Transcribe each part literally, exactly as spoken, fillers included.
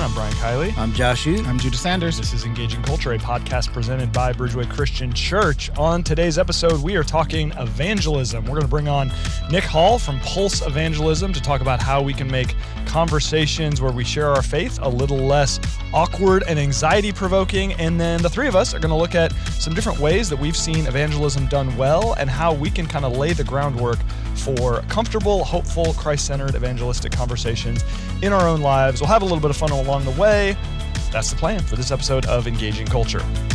everyone. I'm Brian Kiley. I'm Josh Ute. I'm Judah Sanders. This is Engaging Culture, a podcast presented by Bridgeway Christian Church. On today's episode, we are talking evangelism. We're going to bring on Nick Hall from Pulse Evangelism to talk about how we can make conversations where we share our faith a little less awkward and anxiety-provoking. And then the three of us are going to look at some different ways that we've seen evangelism done well and how we can kind of lay the groundwork for comfortable, hopeful, Christ-centered evangelistic conversations in our own lives. We'll have a little bit of fun along the way. That's the plan for this episode of Engaging Culture.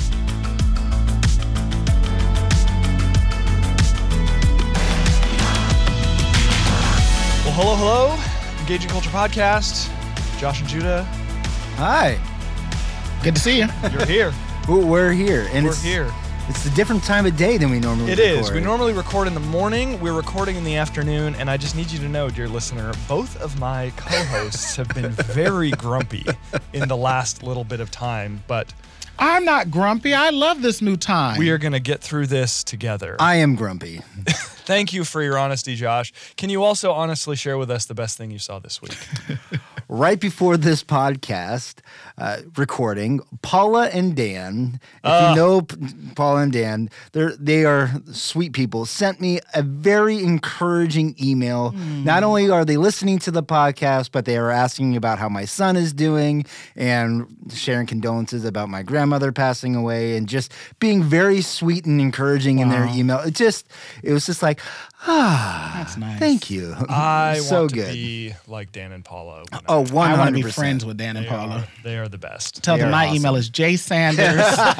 Well, hello, hello. Engaging Culture Podcast. Josh and Judah. Hi. Good to see you. You're here. Well, we're here. And We're it's, here. It's a different time of day than we normally It record. is. We normally record in the morning. We're recording in the afternoon. And I just need you to know, dear listener, both of my co-hosts have been very grumpy in the last little bit of time. But I'm not grumpy. I love this new time. we are going to get through this together. I am grumpy. Thank you for your honesty, Josh. Can you also honestly share with us the best thing you saw this week? Right before this podcast uh, recording, Paula and Dan, if Uh. you know P- Paula and Dan, they're, they are sweet people, sent me a very encouraging email. Mm. Not only are they listening to the podcast, but they are asking about how my son is doing and sharing condolences about my grandmother passing away and just being very sweet and encouraging in their Wow. email. It just, it was just like, ah, That's nice. thank you. I so want to good. be like Dan and Paula. when Oh, I- one I want to hundred be percent. friends with Dan and they Paula. are, they are the best. Tell They them are my awesome. email is jsanders.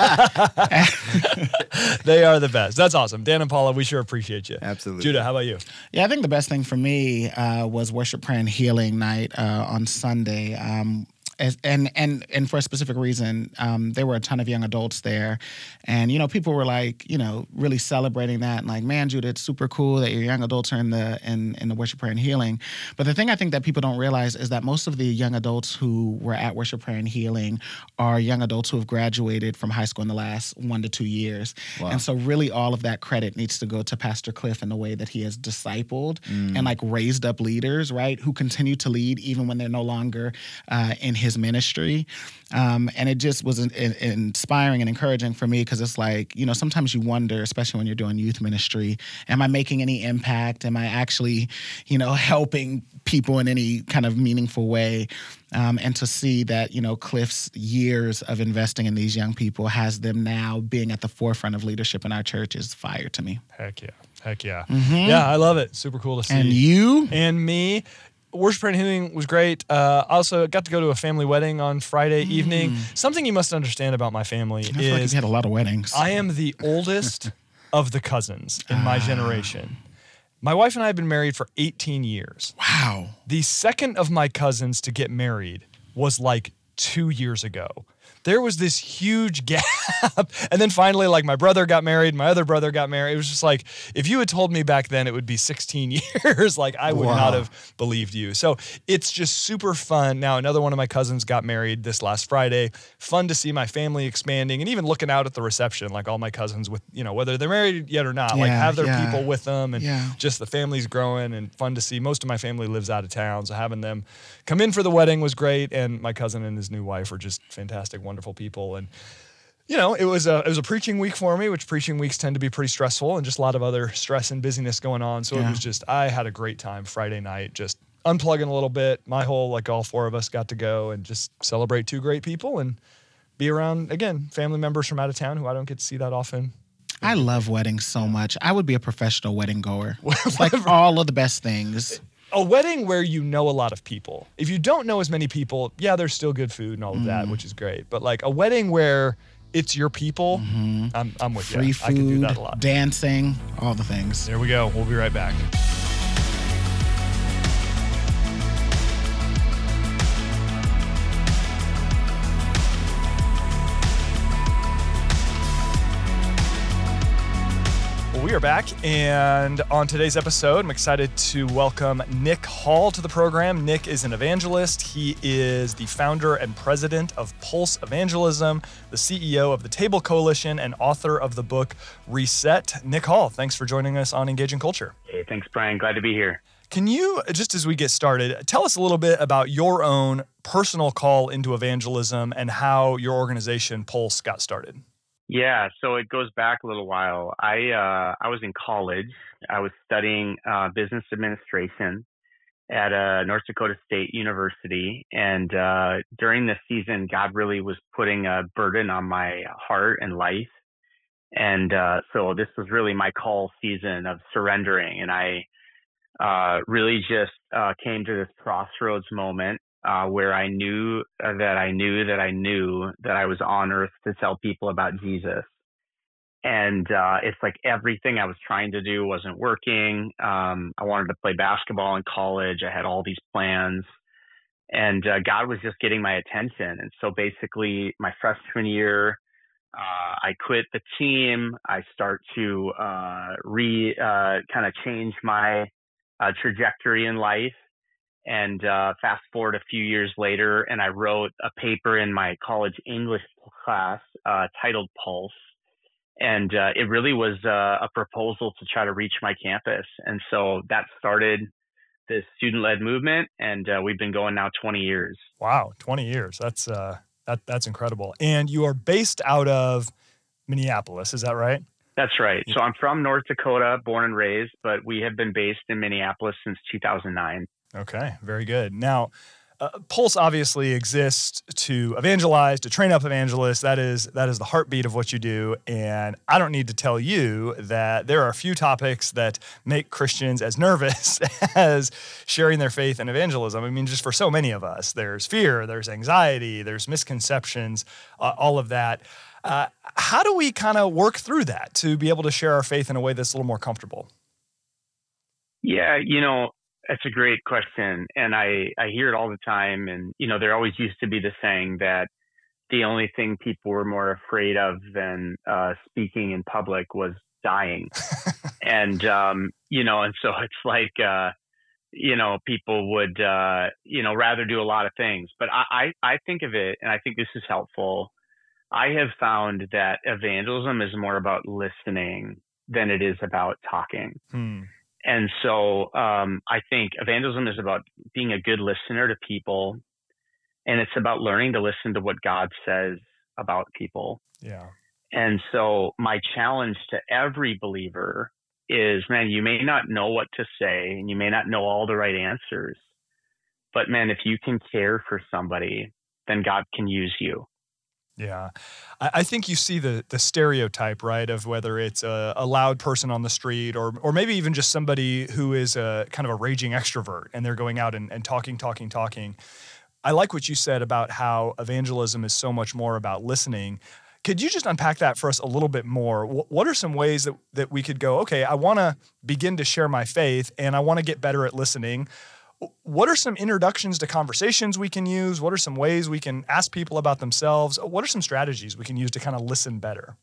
They are the best. That's awesome. Dan and Paula, we sure appreciate you. Absolutely. Judah, how about you? Yeah, I think the best thing for me uh, was Worship, Prayer, and Healing Night uh, on Sunday. Um, as, and and and for a specific reason, um, there were a ton of young adults there, and you know people were like, you know, really celebrating that, and like, man, Judah, it's super cool that your young adults are in the in in the Worship, Prayer, and Healing. But the thing I think that people don't realize is that most of the young adults who were at Worship, Prayer, and Healing are young adults who have graduated from high school in the last one to two years, Wow. and so really all of that credit needs to go to Pastor Cliff in the way that he has discipled and like raised up leaders, right, who continue to lead even when they're no longer uh, in his ministry. Um, and it just was in, in, inspiring and encouraging for me because it's like, you know, sometimes you wonder, especially when you're doing youth ministry, am I making any impact? Am I actually, you know, helping people in any kind of meaningful way? Um, and to see that, you know, Cliff's years of investing in these young people has them now being at the forefront of leadership in our church is fire to me. Heck yeah. Heck yeah. Yeah, I love it. Super cool to see. And you? And me. Worship, Prayer, and Healing was great. Uh, also got to go to a family wedding on Friday evening. Something you must understand about my family I feel like is you've had a lot of weddings. I am the oldest of the cousins in my generation. My wife and I have been married for eighteen years. Wow. The second of my cousins to get married was like two years ago. There was this huge gap. And then finally, like, my brother got married, my other brother got married. It was just like, if you had told me back then it would be sixteen years, like, I would Wow. not have believed you. So it's just super fun. Now, another one of my cousins got married this last Friday. Fun to see my family expanding and even looking out at the reception, like all my cousins with, you know, whether they're married yet or not, like Yeah, have their yeah. people with them and Yeah. just the family's growing and fun to see. Most of my family lives out of town, so having them come in for the wedding was great. And my cousin and his new wife are just fantastic, wonderful people. And you know, it was a it was a preaching week for me, which preaching weeks tend to be pretty stressful and just a lot of other stress and busyness going on. So it Yeah. was just I had a great time Friday night, just unplugging a little bit. My whole like all four of us got to go and just celebrate two great people and be around again family members from out of town who I don't get to see that often. I love weddings so much. I would be a professional wedding goer. It's like all of the best things. A wedding where you know a lot of people. If you don't know as many people, yeah, there's still good food and all of that, which is great. But like a wedding where it's your people, I'm, I'm with Free you. food, I can do that a lot. dancing, all the things. There we go. We'll be right back. Well, we are back, and on today's episode, I'm excited to welcome Nick Hall to the program. Nick is an evangelist. He is the founder and president of Pulse Evangelism, the C E O of the Table Coalition, and author of the book Reset. Nick Hall, thanks for joining us on Engaging Culture. Hey, thanks, Brian. Glad to be here. Can you, just as we get started, tell us a little bit about your own personal call into evangelism and how your organization, Pulse, got started? Yeah, so it goes back a little while. I uh, I was in college. I was studying uh, business administration at uh, North Dakota State University, and uh, during this season, God really was putting a burden on my heart and life, and uh, so this was really my call season of surrendering, and I uh, really just uh, came to this crossroads moment. Uh, where I knew uh, that I knew that I knew that I was on earth to tell people about Jesus. And uh, it's like everything I was trying to do wasn't working. Um, I wanted to play basketball in college. I had all these plans. And uh, God was just getting my attention. And so basically, my freshman year, uh, I quit the team. I start to uh, re uh, kind of change my uh, trajectory in life. And uh, fast forward a few years later, and I wrote a paper in my college English class uh, titled Pulse. And uh, it really was uh, a proposal to try to reach my campus. And so that started this student-led movement, and uh, we've been going now twenty years. Wow, twenty years. That's uh, that that's incredible. And you are based out of Minneapolis, is that right? That's right. So I'm from North Dakota, born and raised, but we have been based in Minneapolis since two thousand nine. Okay, very good. Now, uh, Pulse obviously exists to evangelize, to train up evangelists. That is that is the heartbeat of what you do. And I don't need to tell you that there are a few topics that make Christians as nervous as sharing their faith in evangelism. I mean, just for so many of us, there's fear, there's anxiety, there's misconceptions, uh, all of that. Uh, how do we kind of work through that to be able to share our faith in a way that's a little more comfortable? Yeah, you know, that's a great question. And I, I hear it all the time. And, you know, there always used to be the saying that the only thing people were more afraid of than uh, speaking in public was dying. and, um, you know, and so it's like, uh, you know, people would, uh, you know, rather do a lot of things. But I, I, I think of it, and I think this is helpful. I have found that evangelism is more about listening than it is about talking. Hmm. And so um, I think evangelism is about being a good listener to people, and it's about learning to listen to what God says about people. Yeah. And so my challenge to every believer is, man, you may not know what to say, and you may not know all the right answers, but man, if you can care for somebody, then God can use you. Yeah. I, I think you see the the stereotype, right, of whether it's a, a loud person on the street or or maybe even just somebody who is a kind of a raging extrovert and they're going out and, and talking, talking, talking. I like what you said about how evangelism is so much more about listening. Could you just unpack that for us a little bit more? What are some ways that, that we could go, okay, I want to begin to share my faith and I want to get better at listening. What are some introductions to conversations we can use? What are some ways we can ask people about themselves? What are some strategies we can use to kind of listen better?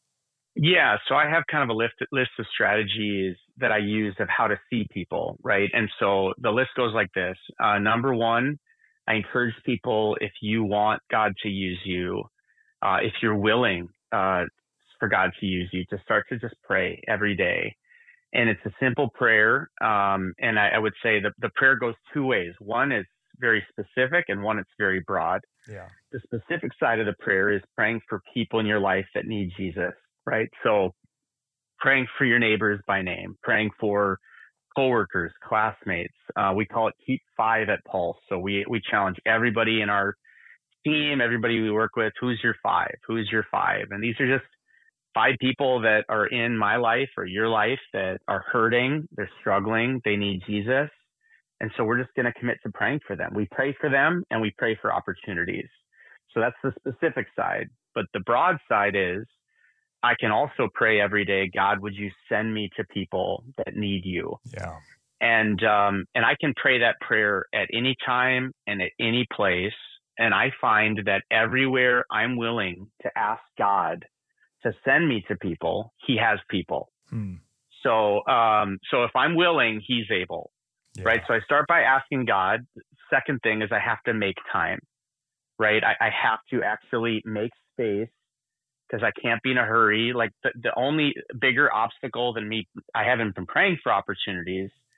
Yeah, so I have kind of a list, list of strategies that I use of how to see people, right? And so the list goes like this. Uh, number one, I encourage people, if you want God to use you, uh, if you're willing uh, for God to use you, to start to just pray every day. And it's a simple prayer. Um, and I, I would say the, the prayer goes two ways. One is very specific and one it's very broad. Yeah. The specific side of the prayer is praying for people in your life that need Jesus, right? So praying for your neighbors by name, praying for coworkers, classmates. Uh, we call it Keep Five at Pulse. So we, we challenge everybody in our team, everybody we work with, who's your five? Who's your five? And these are just five people that are in my life or your life that are hurting, they're struggling, they need Jesus. And so we're just going to commit to praying for them. We pray for them and we pray for opportunities. So that's the specific side. But the broad side is I can also pray every day, God, would you send me to people that need you? Yeah. And um, and I can pray that prayer at any time and at any place. And I find that everywhere I'm willing to ask God to send me to people, he has people. Hmm. So, um, so if I'm willing, he's able, Yeah. right? So I start by asking God. Second thing is I have to make time, right? I, I have to actually make space because I can't be in a hurry. Like the, the only bigger obstacle than me, I haven't been praying for opportunities.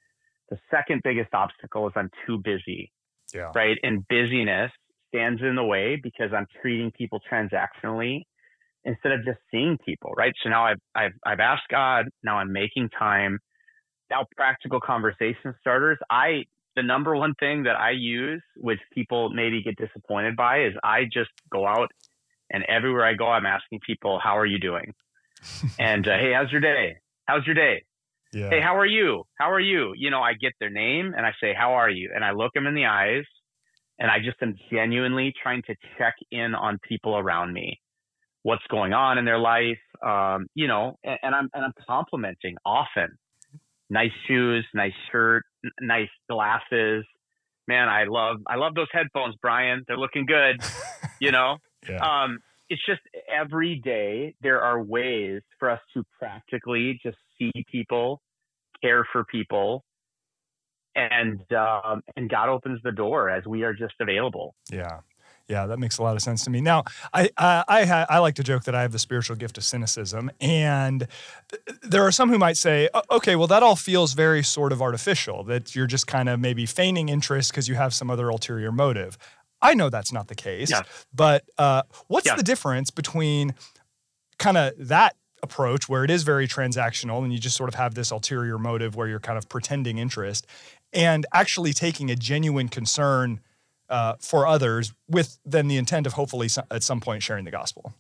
The second biggest obstacle is I'm too busy, Yeah. right? And busyness stands in the way because I'm treating people transactionally instead of just seeing people, right? So now I've, I've, I've asked God, now I'm making time. Now practical conversation starters. I, the number one thing that I use, which people maybe get disappointed by, is I just go out and everywhere I go, I'm asking people, how are you doing? And uh, hey, how's your day? How's your day? Yeah. Hey, how are you? How are you? You know, I get their name and I say, how are you? And I look them in the eyes and I just am genuinely trying to check in on people around me. What's going on in their life? Um, you know, and, and I'm, and I'm complimenting often. Nice shoes, nice shirt, n- nice glasses. Man, I love, I love those headphones, Brian. They're looking good. You know, Yeah. um, it's just every day there are ways for us to practically just see people, care for people, and um, and God opens the door as we are just available. Yeah. Yeah, that makes a lot of sense to me. Now, I I I, ha- I like to joke that I have the spiritual gift of cynicism, and there are some who might say, okay, well, that all feels very sort of artificial, that you're just kind of maybe feigning interest because you have some other ulterior motive. I know that's not the case, Yeah. but uh, what's Yeah. the difference between kind of that approach where it is very transactional and you just sort of have this ulterior motive where you're kind of pretending interest, and actually taking a genuine concern Uh, for others with then the intent of hopefully so, at some point sharing the gospel?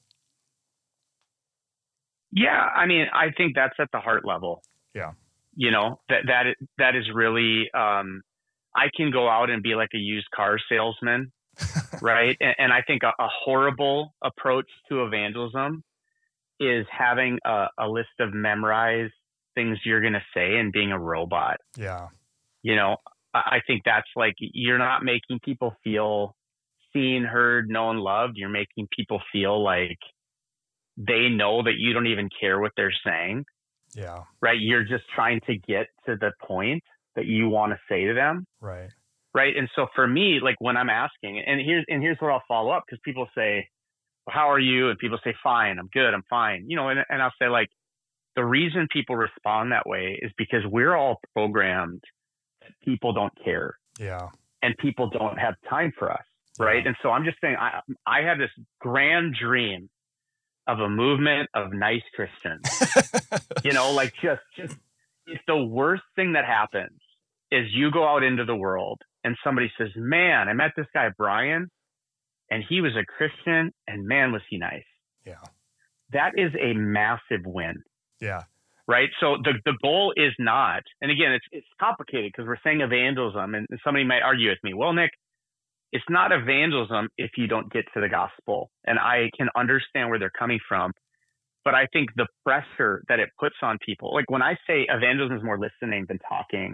Yeah, I mean, I think that's at the heart level. Yeah. You know, that that is, that is really. Um, I can go out and be like a used car salesman, right? And, and I think a, a horrible approach to evangelism is having a, a list of memorized things you're going to say and being a robot. Yeah. You know, I think that's like, you're not making people feel seen, heard, known, loved. You're making people feel like they know that you don't even care what they're saying, Yeah. right? You're just trying to get to the point that you want to say to them. Right. Right. And so for me, like when I'm asking, and here's, and here's where I'll follow up, because people say, well, how are you? And people say, fine, I'm good, I'm fine. You know, and, and I'll say, like, the reason people respond that way is because we're all programmed that people don't care Yeah. and people don't have time for us. Right. Yeah. And so I'm just saying, I, I have this grand dream of a movement of nice Christians, you know, like just, just, if the worst thing that happens is you go out into the world and somebody says, man, I met this guy, Brian, and he was a Christian, and man, was he nice. Yeah. That is a massive win. Yeah. Right. So the, the goal is not, and again, it's, it's complicated because we're saying evangelism, and somebody might argue with me, well, Nick, it's not evangelism if you don't get to the gospel. And I can understand where they're coming from, but I think the pressure that it puts on people, like when I say evangelism is more listening than talking,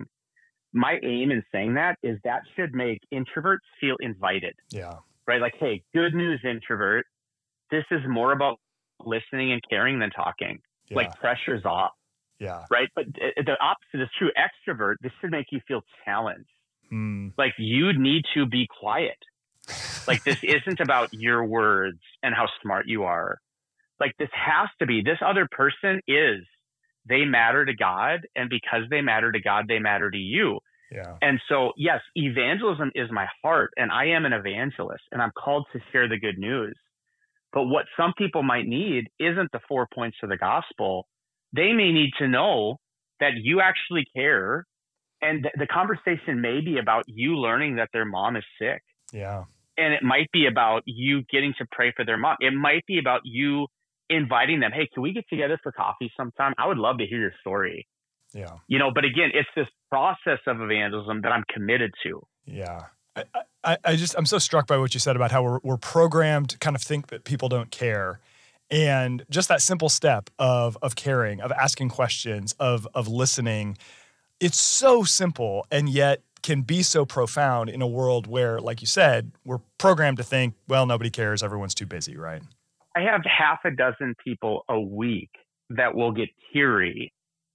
my aim in saying that is that should make introverts feel invited. Yeah. Right. Like, hey, good news, introvert. This is more about listening and caring than talking. Yeah. Like pressure's off. Yeah. Right. But the opposite is true. Extrovert, this should make you feel challenged. Mm. Like you need to be quiet. Like this isn't about your words and how smart you are. Like this has to be, this other person is, they matter to God. And because they matter to God, they matter to you. Yeah. And so, yes, evangelism is my heart, and I am an evangelist, and I'm called to share the good news. But what some people might need isn't the four points of the gospel. They may need to know that you actually care. And th- the conversation may be about you learning that their mom is sick. Yeah. And it might be about you getting to pray for their mom. It might be about you inviting them. Hey, can we get together for coffee sometime? I would love to hear your story. Yeah. You know, but again, it's this process of evangelism that I'm committed to. Yeah. I, I, I just, I'm so struck by what you said about how we're, we're programmed to kind of think that people don't care. And just that simple step of, of caring, of asking questions, of, of listening, it's so simple and yet can be so profound in a world where, like you said, we're programmed to think, well, nobody cares. Everyone's too busy, right? I have half a dozen people a week that will get teary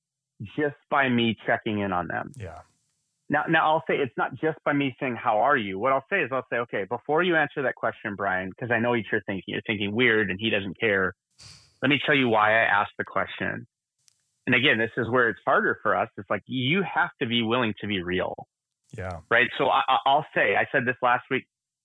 just by me checking in on them. Yeah. Now, now I'll say it's not just by me saying, how are you? What I'll say is I'll say, okay, before you answer that question, Brian, because I know what you're thinking, you're thinking weird and he doesn't care. Let me tell you why I asked the question. And again, this is where it's harder for us. It's like, you have to be willing to be real. Yeah. Right. So I, I'll say, I said this last week,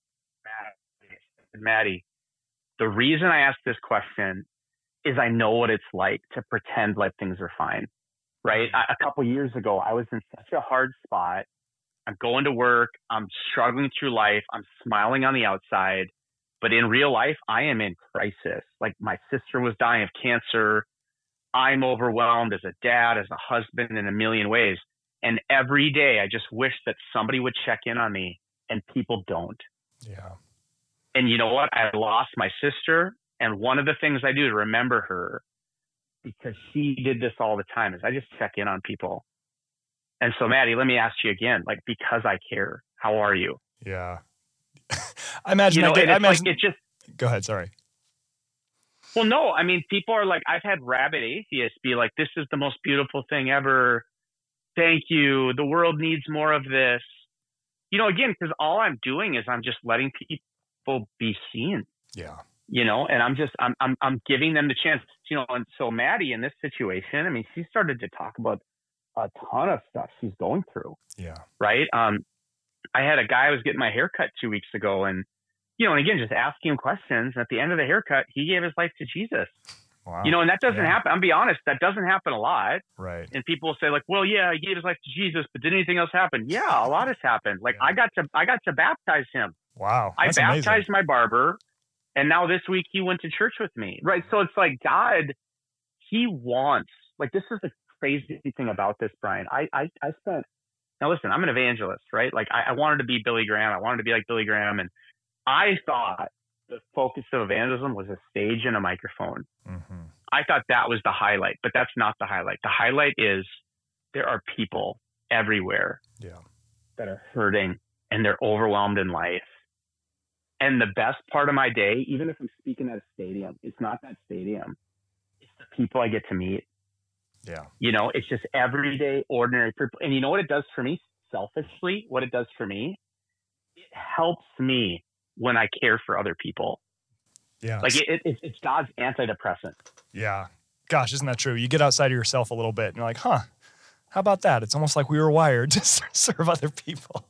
Maddie, the reason I asked this question is I know what it's like to pretend like things are fine. Right. I, a couple years ago, I was in such a hard spot. I'm going to work. I'm struggling through life. I'm smiling on the outside. But in real life, I am in crisis. Like, my sister was dying of cancer. I'm overwhelmed as a dad, as a husband, in a million ways. And every day I just wish that somebody would check in on me, and people don't. Yeah. And you know what? I lost my sister. And one of the things I do to remember her, because she did this all the time, is I just check in on people. And so, Maddie, let me ask you again, like, because I care, how are you? Yeah. I imagine, you know, I, get, I imagine, like, it just, go ahead. Sorry. Well, no, I mean, people are like, I've had rabid atheists be like, this is the most beautiful thing ever. Thank you. The world needs more of this. You know, again, because all I'm doing is I'm just letting people be seen. Yeah. You know, and I'm just, I'm, I'm, I'm giving them the chance, you know, and so Maddie in this situation, I mean, she started to talk about a ton of stuff she's going through. Yeah. Right. Um, I had a guy I was getting my hair cut two weeks ago, and, you know, and again, just asking him questions. And at the end of the haircut, he gave his life to Jesus. Wow. You know, and that doesn't yeah. happen. I'll be honest, that doesn't happen a lot. Right. And people will say like, well, yeah, he gave his life to Jesus, but did anything else happen? Yeah, a lot has happened. Like yeah. I got to, I got to baptize him. Wow. That's I baptized amazing. my barber. And now this week he went to church with me. Right. So it's like God, he wants, like, this is the crazy thing about this, Brian. I, I, I spent, now listen, I'm an evangelist, right? Like I, I wanted to be Billy Graham. I wanted to be like Billy Graham. And I thought the focus of evangelism was a stage and a microphone. Mm-hmm. I thought that was the highlight, but that's not the highlight. The highlight is there are people everywhere yeah. that are hurting and they're overwhelmed in life. And the best part of my day, even if I'm speaking at a stadium, it's not that stadium. It's the people I get to meet. Yeah. You know, it's just everyday, ordinary people. And you know what it does for me, selfishly, what it does for me? It helps me when I care for other people. Yeah. Like it, it, it's God's antidepressant. Yeah. Gosh, isn't that true? You get outside of yourself a little bit and you're like, huh, how about that? It's almost like we were wired to serve other people.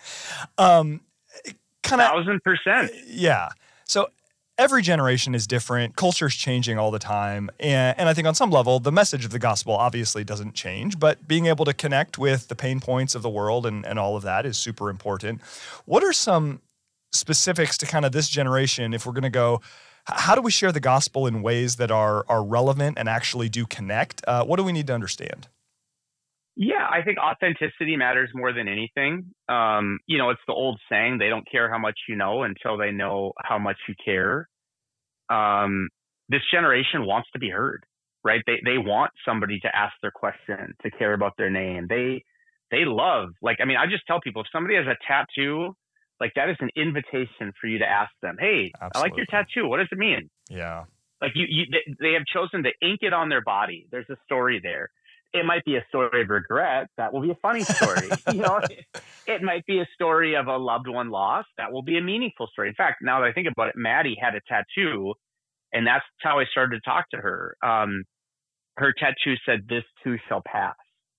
um, kind of thousand percent. Yeah. So every generation is different. Culture's changing all the time. And, and I think on some level, the message of the gospel obviously doesn't change, but being able to connect with the pain points of the world and, and all of that is super important. What are some specifics to kind of this generation, if we're going to go, how do we share the gospel in ways that are are relevant and actually do connect? Uh, what do we need to understand? Yeah, I think authenticity matters more than anything. Um, you know, it's the old saying, they don't care how much you know until they know how much you care. Um, this generation wants to be heard, right? They they want somebody to ask their question, to care about their name. They they love, like, I mean, I just tell people, if somebody has a tattoo, like, that is an invitation for you to ask them, hey, Absolutely. I like your tattoo. What does it mean? Yeah. Like, you, you they, they have chosen to ink it on their body. There's a story there. It might be a story of regret. That will be a funny story. you know, it, it might be a story of a loved one lost. That will be a meaningful story. In fact, now that I think about it, Maddie had a tattoo, and that's how I started to talk to her. Um, her tattoo said, "This too shall pass."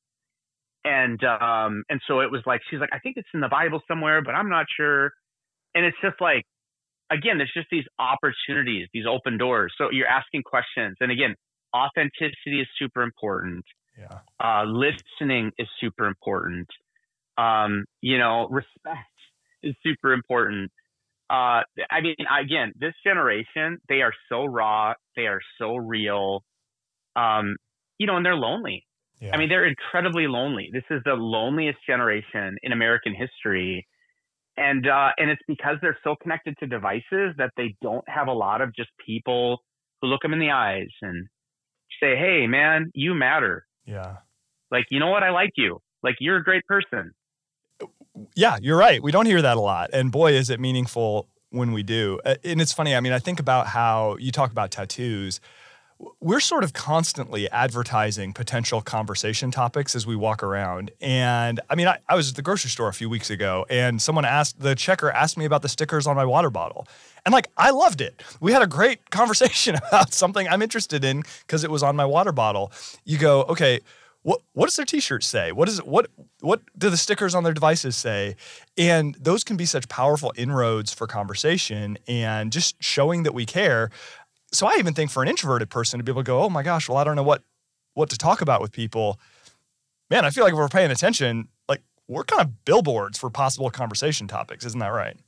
And um, and so it was like, she's like, I think it's in the Bible somewhere, but I'm not sure. And it's just like, again, there's just these opportunities, these open doors. So you're asking questions. And again, authenticity is super important. Yeah. Uh, listening is super important. Um, you know, respect is super important. Uh, I mean, again, this generation, they are so raw. They are so real. Um, you know, and they're lonely. Yeah. I mean, they're incredibly lonely. This is the loneliest generation in American history. And, uh, and it's because they're so connected to devices that they don't have a lot of just people who look them in the eyes and say, hey, man, you matter. Yeah. Like, you know what? I like you. Like, you're a great person. Yeah, you're right. We don't hear that a lot. And boy, is it meaningful when we do. And it's funny. I mean, I think about how you talk about tattoos. we're sort of constantly advertising potential conversation topics as we walk around. And I mean, I, I was at the grocery store a few weeks ago and someone asked, the checker asked me about the stickers on my water bottle. And like, I loved it. We had a great conversation about something I'm interested in because it was on my water bottle. You go, okay, what what does their t-shirt say? What is it? What what do the stickers on their devices say? And those can be such powerful inroads for conversation and just showing that we care. So I even think for an introverted person to be able to go, oh my gosh, well, I don't know what, what to talk about with people. Man, I feel like if we're paying attention, like we're kind of billboards for possible conversation topics. Isn't that right?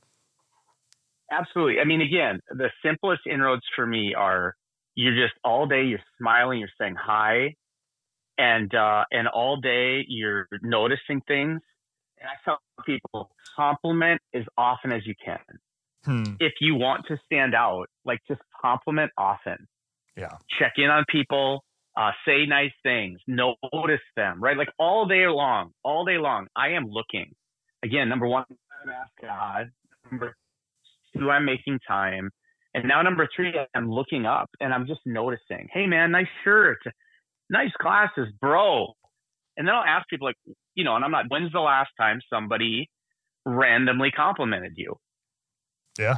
Absolutely. I mean, again, the simplest inroads for me are you're just all day, you're smiling, you're saying hi. And, uh, and all day you're noticing things. And I tell people compliment as often as you can. Hmm. If you want to stand out, like just compliment often. Yeah. Check in on people, uh, say nice things, notice them, right? Like all day long, all day long, I am looking. Again, number one, I'm asking God. Number two, I'm making time. And now number three, I'm looking up and I'm just noticing. Hey man, nice shirt, nice glasses, bro. And then I'll ask people like, you know, and I'm not, when's the last time somebody randomly complimented you? Yeah.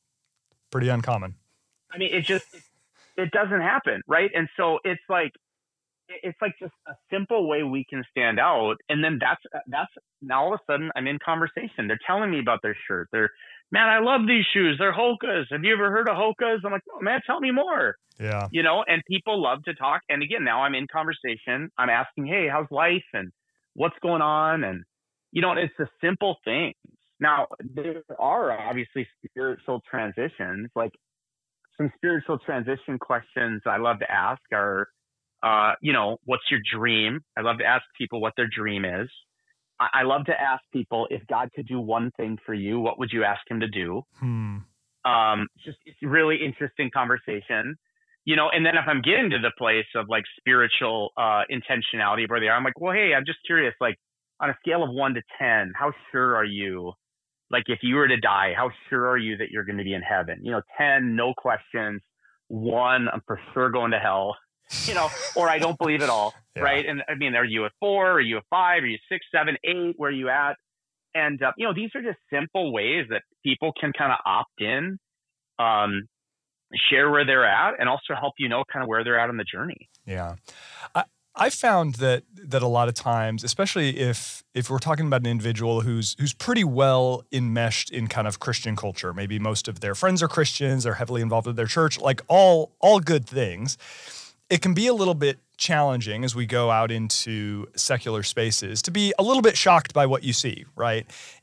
Pretty uncommon. I mean, it just, it, it doesn't happen. Right. And so it's like, it's like just a simple way we can stand out. And then that's, that's now all of a sudden I'm in conversation. They're telling me about their shirt. They're, man, I love these shoes. They're Hoka's. Have you ever heard of Hoka's? I'm like, oh man, tell me more. Yeah. You know, and people love to talk. And again, now I'm in conversation. I'm asking, hey, how's life? And what's going on? And, you know, it's the simple things. Now, there are obviously spiritual transitions, like some spiritual transition questions I love to ask are, uh, you know, what's your dream? I love to ask people what their dream is. I, I love to ask people, if God could do one thing for you, what would you ask him to do? Hmm. Um, just it's a really interesting conversation, you know, and then if I'm getting to the place of like spiritual uh, intentionality where they are, I'm like, well, hey, I'm just curious, like on a scale of one to ten, how sure are you? Like if you were to die, how sure are you that you're going to be in heaven? You know, ten, no questions. One, I'm for sure going to hell, you know, or I don't believe it all. Yeah. Right. And I mean, are you a four? Are you a five? Are you six, seven, eight? Where are you at? And, uh, you know, these are just simple ways that people can kind of opt in, um, share where they're at, and also help you know kind of where they're at on the journey. Yeah. I- I found that that a lot of times, especially if if we're talking about an individual who's who's pretty well enmeshed in kind of Christian culture, maybe most of their friends are Christians, they're heavily involved with their church, like all all good things, it can be a little bit challenging as we go out into secular spaces to be a little bit shocked by what you see, right?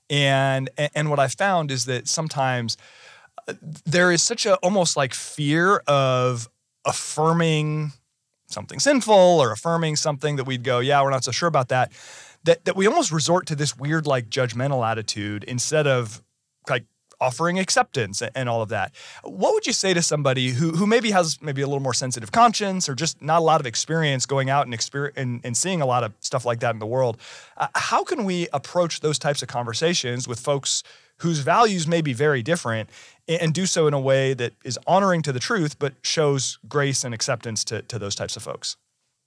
And and what I found is that sometimes there is such a almost like fear of affirming something sinful or affirming something that we'd go, yeah, we're not so sure about that, that that we almost resort to this weird like judgmental attitude instead of like offering acceptance and all of that. What would you say to somebody who who maybe has maybe a little more sensitive conscience or just not a lot of experience going out and, experience, and, and seeing a lot of stuff like that in the world? Uh, how can we approach those types of conversations with folks whose values may be very different and do so in a way that is honoring to the truth, but shows grace and acceptance to, to those types of folks?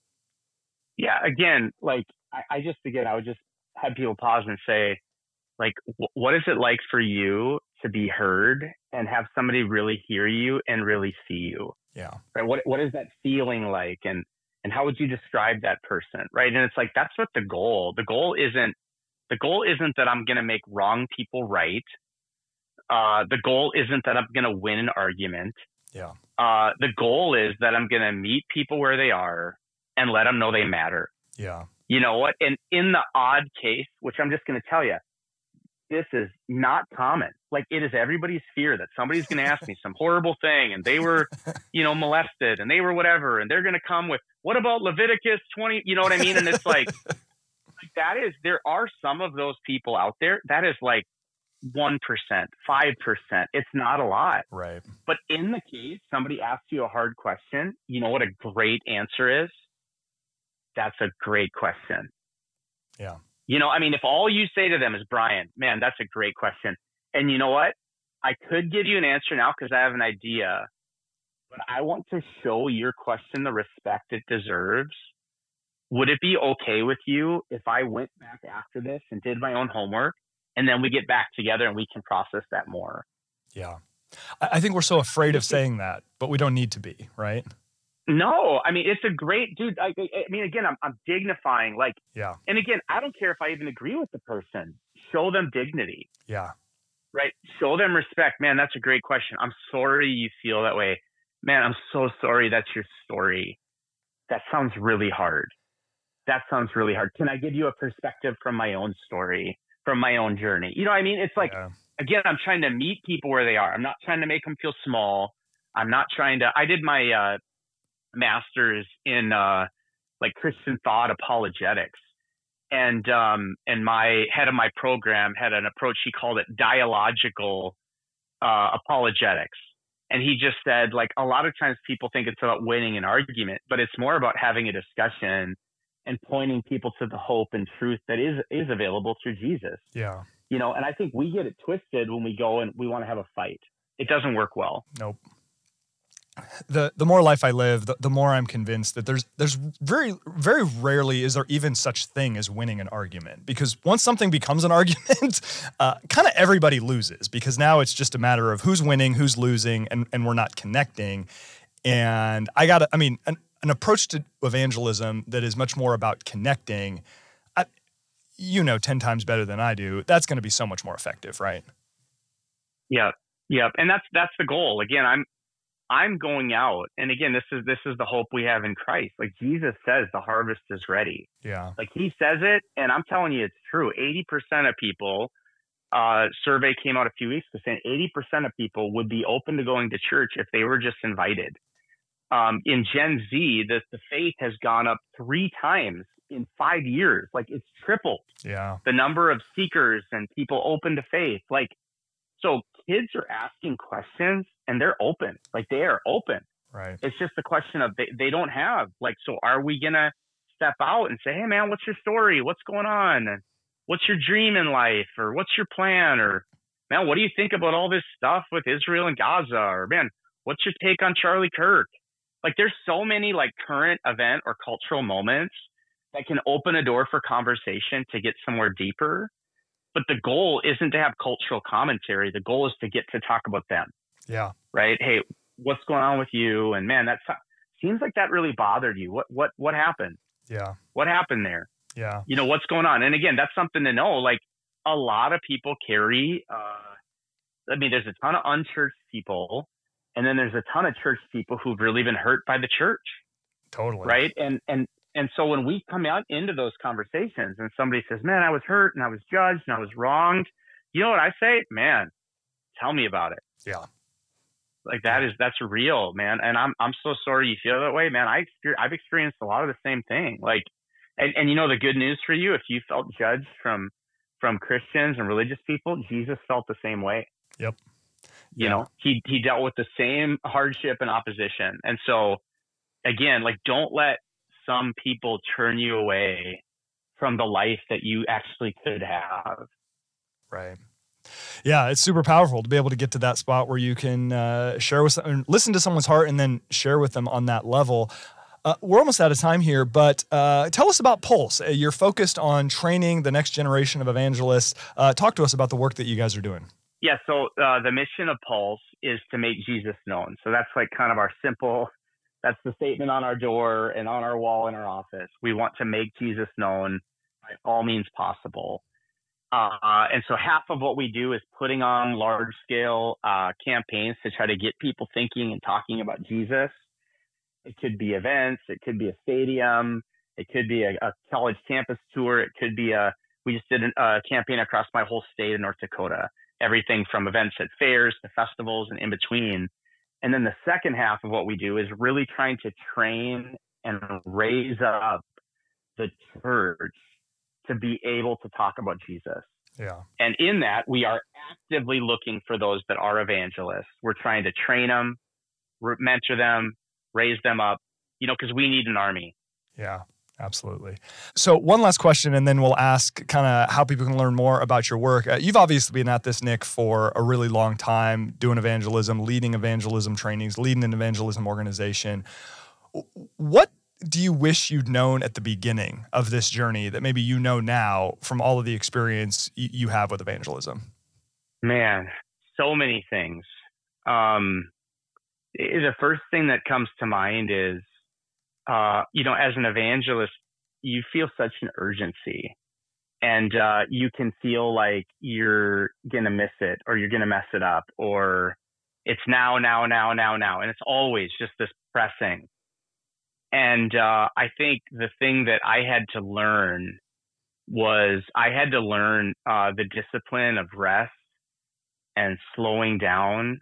Yeah, again, like I, I just, again, I would just have people pause and say, like, w- what is it like for you to be heard and have somebody really hear you and really see you? Yeah. Right. What What is that feeling like? And, and how would you describe that person? Right. And it's like, that's what the goal, the goal isn't, the goal isn't that I'm going to make wrong people right. Uh, the goal isn't that I'm going to win an argument. Yeah. Uh, the goal is that I'm going to meet people where they are and let them know they matter. Yeah. You know what? And in the odd case, which I'm just going to tell you, this is not common. Like it is everybody's fear that somebody's going to ask me some horrible thing and they were, you know, molested and they were whatever. And they're going to come with, what about Leviticus twenty? You know what I mean? And it's like, like that is, there are some of those people out there that is like one percent, five percent. It's not a lot. Right. But in the case somebody asks you a hard question, you know what a great answer is? That's a great question. Yeah. You know, I mean, if all you say to them is, Brian, man, that's a great question. And you know what? I could give you an answer now because I have an idea. but I want to show your question the respect it deserves. Would it be okay with you if I went back after this and did my own homework, and then we get back together and we can process that more? Yeah. I think we're so afraid of saying that, but we don't need to be, right? No, I mean, it's a great, dude. I, I mean, again, I'm, I'm dignifying, like, yeah. And again, I don't care if I even agree with the person. Show them dignity. Yeah. Right. Show them respect. Man, that's a great question. I'm sorry you feel that way. Man, I'm so sorry that's your story. That sounds really hard. That sounds really hard. Can I give you a perspective from my own story, from my own journey? You know what I mean? It's like, yeah. Again, I'm trying to meet people where they are. I'm not trying to make them feel small. I'm not trying to, I did my uh, master's in uh, like Christian thought apologetics. And, um, and my head of my program had an approach. He called it dialogical uh, apologetics. And he just said, like, a lot of times people think it's about winning an argument, but it's more about having a discussion and pointing people to the hope and truth that is, is available through Jesus. Yeah. You know, and I think we get it twisted when we go and we want to have a fight. It doesn't work well. Nope. The the more life I live, the, the more I'm convinced that there's there's very very rarely is there even such thing as winning an argument, because once something becomes an argument, uh, kind of everybody loses, because now it's just a matter of who's winning, who's losing, and and we're not connecting. And I got I mean an, an approach to evangelism that is much more about connecting. I, you know, ten times better than I do. That's going to be so much more effective, right? Yeah, yeah, and that's that's the goal. Again, I'm. I'm going out. And again, this is, this is the hope we have in Christ. Like Jesus says, the harvest is ready. Yeah. Like he says it. And I'm telling you, it's true. eighty percent of people, uh, survey came out a few weeks ago saying eighty percent of people would be open to going to church if they were just invited. Um, in Gen Z, the, the faith has gone up three times in five years. Like it's tripled. Yeah. The number of seekers and people open to faith. Like, so kids are asking questions and they're open, like they are open. Right. It's just a question of they, they don't have like, so are we going to step out and say, hey man, what's your story? What's going on? And what's your dream in life? Or what's your plan? Or man, what do you think about all this stuff with Israel and Gaza? Or man, what's your take on Charlie Kirk? Like there's so many like current event or cultural moments that can open a door for conversation to get somewhere deeper. But the goal isn't to have cultural commentary. The goal is to get to talk about them. Yeah. Right. Hey, what's going on with you? And man, that seems like that really bothered you. What, what, what happened? Yeah. What happened there? Yeah. You know, what's going on? And again, that's something to know. Like a lot of people carry, uh, I mean, there's a ton of unchurched people, and then there's a ton of church people who've really been hurt by the church. Totally. Right. And, and, And so when we come out into those conversations and somebody says, man, I was hurt and I was judged and I was wronged, you know what I say? Man, tell me about it. Yeah. Like that is, that's real, man. And I'm, I'm so sorry you feel that way, man. I exper- I've experienced a lot of the same thing. Like, and, and you know, the good news for you, if you felt judged from, from Christians and religious people, Jesus felt the same way. Yep. You yeah. know, he, he dealt with the same hardship and opposition. And so again, like, don't let some people turn you away from the life that you actually could have. Right. Yeah, it's super powerful to be able to get to that spot where you can uh, share with someone, listen to someone's heart, and then share with them on that level. Uh, we're almost out of time here, but uh, tell us about Pulse. Uh, you're focused on training the next generation of evangelists. Uh, talk to us about the work that you guys are doing. Yeah, so uh, the mission of Pulse is to make Jesus known. So that's like kind of our simple, that's the statement on our door and on our wall in our office. We want to make Jesus known by all means possible. Uh, and so half of what we do is putting on large scale uh, campaigns to try to get people thinking and talking about Jesus. It could be events. It could be a stadium. It could be a, a college campus tour. It could be a, we just did a uh, campaign across my whole state of North Dakota, everything from events at fairs to festivals and in between. And then the second half of what we do is really trying to train and raise up the church to be able to talk about Jesus. Yeah. And in that, we are actively looking for those that are evangelists. We're trying to train them, mentor them, raise them up, you know, because we need an army. Yeah. Absolutely. So one last question, and then we'll ask kind of how people can learn more about your work. Uh, you've obviously been at this, Nick, for a really long time, doing evangelism, leading evangelism trainings, leading an evangelism organization. What do you wish you'd known at the beginning of this journey that maybe you know now from all of the experience y- you have with evangelism? Man, so many things. Um, the first thing that comes to mind is, uh, you know, as an evangelist, you feel such an urgency, and uh, you can feel like you're going to miss it, or you're going to mess it up, or it's now, now, now, now, now. And it's always just this pressing. And uh, I think the thing that I had to learn was I had to learn uh, the discipline of rest and slowing down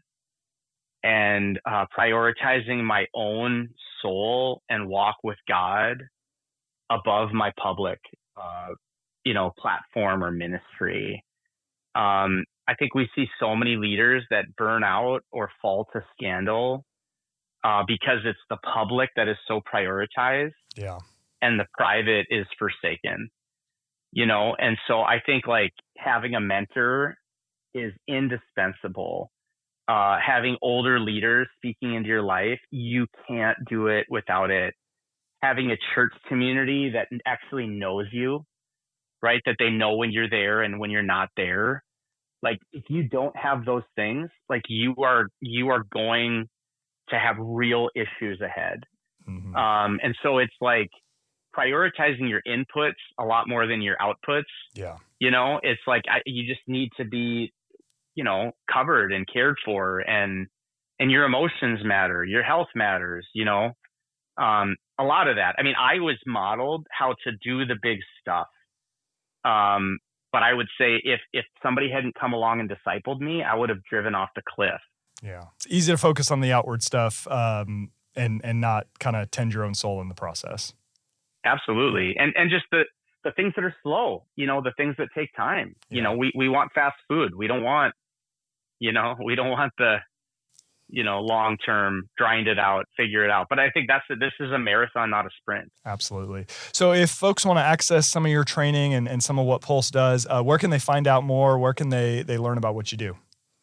and uh, prioritizing my own soul and walk with God above my public, uh, you know, platform or ministry. Um, I think we see so many leaders that burn out or fall to scandal uh, because it's the public that is so prioritized, yeah, and the private is forsaken, you know? And so I think like having a mentor is indispensable. Uh, having older leaders speaking into your life, you can't do it without it. Having a church community that actually knows you, right? That they know when you're there and when you're not there. Like if you don't have those things, like you are, you are going to have real issues ahead. Mm-hmm. Um, and so it's like prioritizing your inputs a lot more than your outputs. Yeah. You know, it's like I, you just need to be, you know, covered and cared for, and, and your emotions matter, your health matters, you know, um, a lot of that. I mean, I was modeled how to do the big stuff. Um, but I would say if, if somebody hadn't come along and discipled me, I would have driven off the cliff. Yeah. It's easy to focus on the outward stuff, um, and, and not kind of tend your own soul in the process. Absolutely. And, and just the, the things that are slow, you know, the things that take time, Yeah. you know, we, we want fast food. We don't want, You know, we don't want the, you know, long-term grind it out, figure it out. But I think that's this is a marathon, not a sprint. Absolutely. So if folks want to access some of your training and, and some of what Pulse does, uh, where can they find out more? Where can they, they learn about what you do?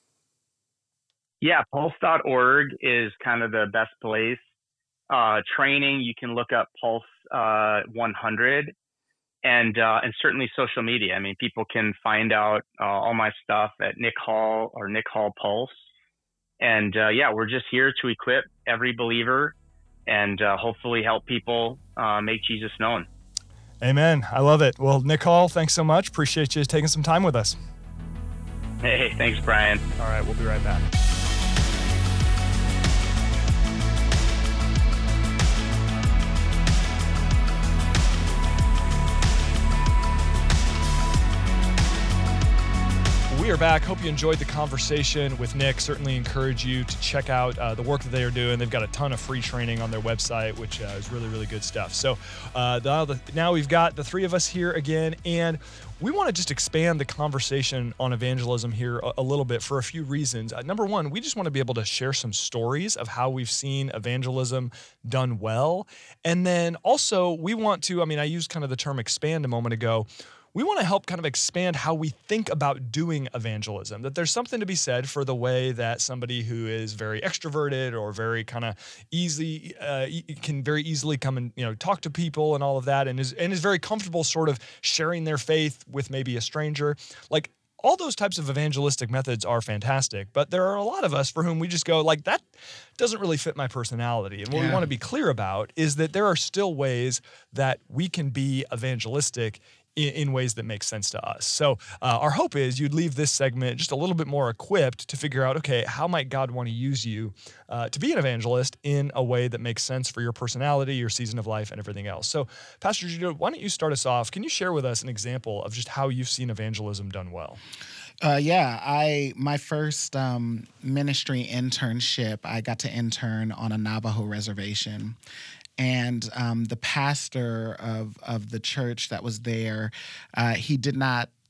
Yeah, pulse dot org is kind of the best place. Uh, training, you can look up Pulse uh, one hundred. And uh, and certainly social media. I mean, people can find out uh, all my stuff at Nick Hall or Nick Hall Pulse. And uh, yeah, we're just here to equip every believer and uh, hopefully help people uh, make Jesus known. Amen. I love it. Well, Nick Hall, thanks so much. Appreciate you taking some time with us. Hey, thanks, Brian. All right, we'll be right back. We are back. Hope you enjoyed the conversation with Nick. Certainly encourage you to check out uh, the work that they are doing. They've got a ton of free training on their website, which uh, is really, really good stuff. So uh, now, the, now we've got the three of us here again, and we want to just expand the conversation on evangelism here a, a little bit for a few reasons. Uh, number one, we just want to be able to share some stories of how we've seen evangelism done well. And then also we want to, I mean, I used kind of the term expand a moment ago. We want to help kind of expand how we think about doing evangelism, that there's something to be said for the way that somebody who is very extroverted or very kind of easy, uh, can very easily come and, you know, talk to people and all of that, and is, and is very comfortable sort of sharing their faith with maybe a stranger. Like, all those types of evangelistic methods are fantastic, but there are a lot of us for whom we just go, like, that doesn't really fit my personality. And what Yeah. we want to be clear about is that there are still ways that we can be evangelistic in, in ways that make sense to us. So uh, our hope is you'd leave this segment just a little bit more equipped to figure out, okay, how might God want to use you uh, to be an evangelist in a way that makes sense for your personality, your season of life, and everything else. So Pastor Judah, why don't you start us off? Can you share with us an example of just how you've seen evangelism done well? Uh, yeah, I my first um, ministry internship, I got to intern on a Navajo reservation. And um, the pastor of, of the church that was there, uh, he did not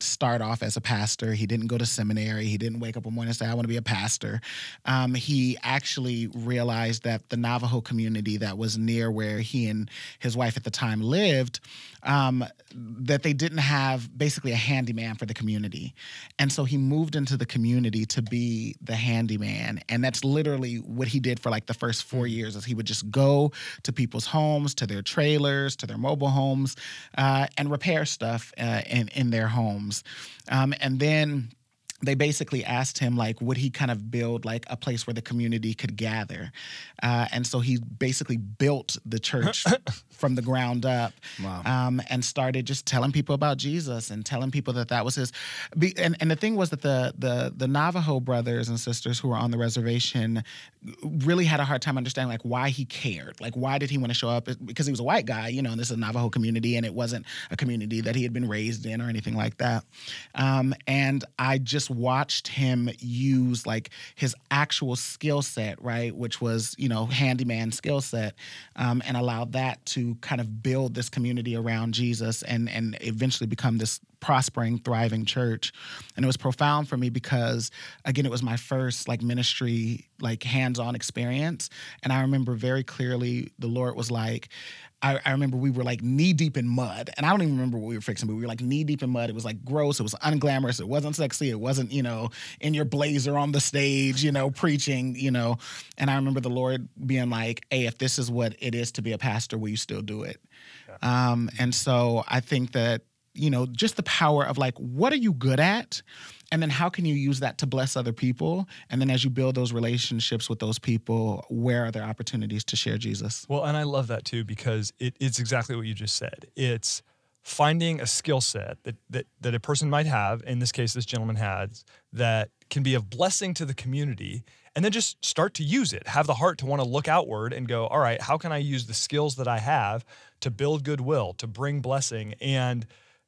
start off as a pastor. He didn't go to seminary. He didn't wake up one morning and say, I want to be a pastor. Um, he actually realized that the Navajo community that was near where he and his wife at the time lived, um, that they didn't have basically a handyman for the community. And so he moved into the community to be the handyman. And that's literally what he did for like the first four years is he would just go to people's homes, to their trailers, to their mobile homes, uh, and repair stuff uh, in, in their homes. Um, and then they basically asked him, like, would he kind of build, like, a place where the community could gather? Uh, and so he basically built the church from the ground up. Wow. um, and started just telling people about Jesus and telling people that that was his. Be, and, and the thing was that the, the the Navajo brothers and sisters who were on the reservation really had a hard time understanding, like, why he cared. Like, why did he want to show up? Because he was a white guy, you know, and this is a Navajo community, and it wasn't a community that he had been raised in or anything like that. Um, and I just watched him use like his actual skill set, right, which was, you know, handyman skill set, um, and allowed that to kind of build this community around Jesus and and eventually become this prospering, thriving church. And it was profound for me because, again, it was my first like ministry, like hands-on experience. And I remember very clearly the Lord was like, I, I remember we were like knee deep in mud, and I don't even remember what we were fixing, but we were like knee deep in mud. It was like gross. It was unglamorous. It wasn't sexy. It wasn't, you know, in your blazer on the stage, you know, preaching, you know. And I remember the Lord being like, hey, if this is what it is to be a pastor, will you still do it? Yeah. Um, and so I think that, you know, just the power of like, what are you good at? And then how can you use that to bless other people? And then as you build those relationships with those people, where are there opportunities to share Jesus? Well, and I love that too, because it, it's exactly what you just said. It's finding a skill set that, that that a person might have, in this case, this gentleman has, that can be of blessing to the community, and then just start to use it. Have the heart to want to look outward and go, all right, how can I use the skills that I have to build goodwill, to bring blessing? And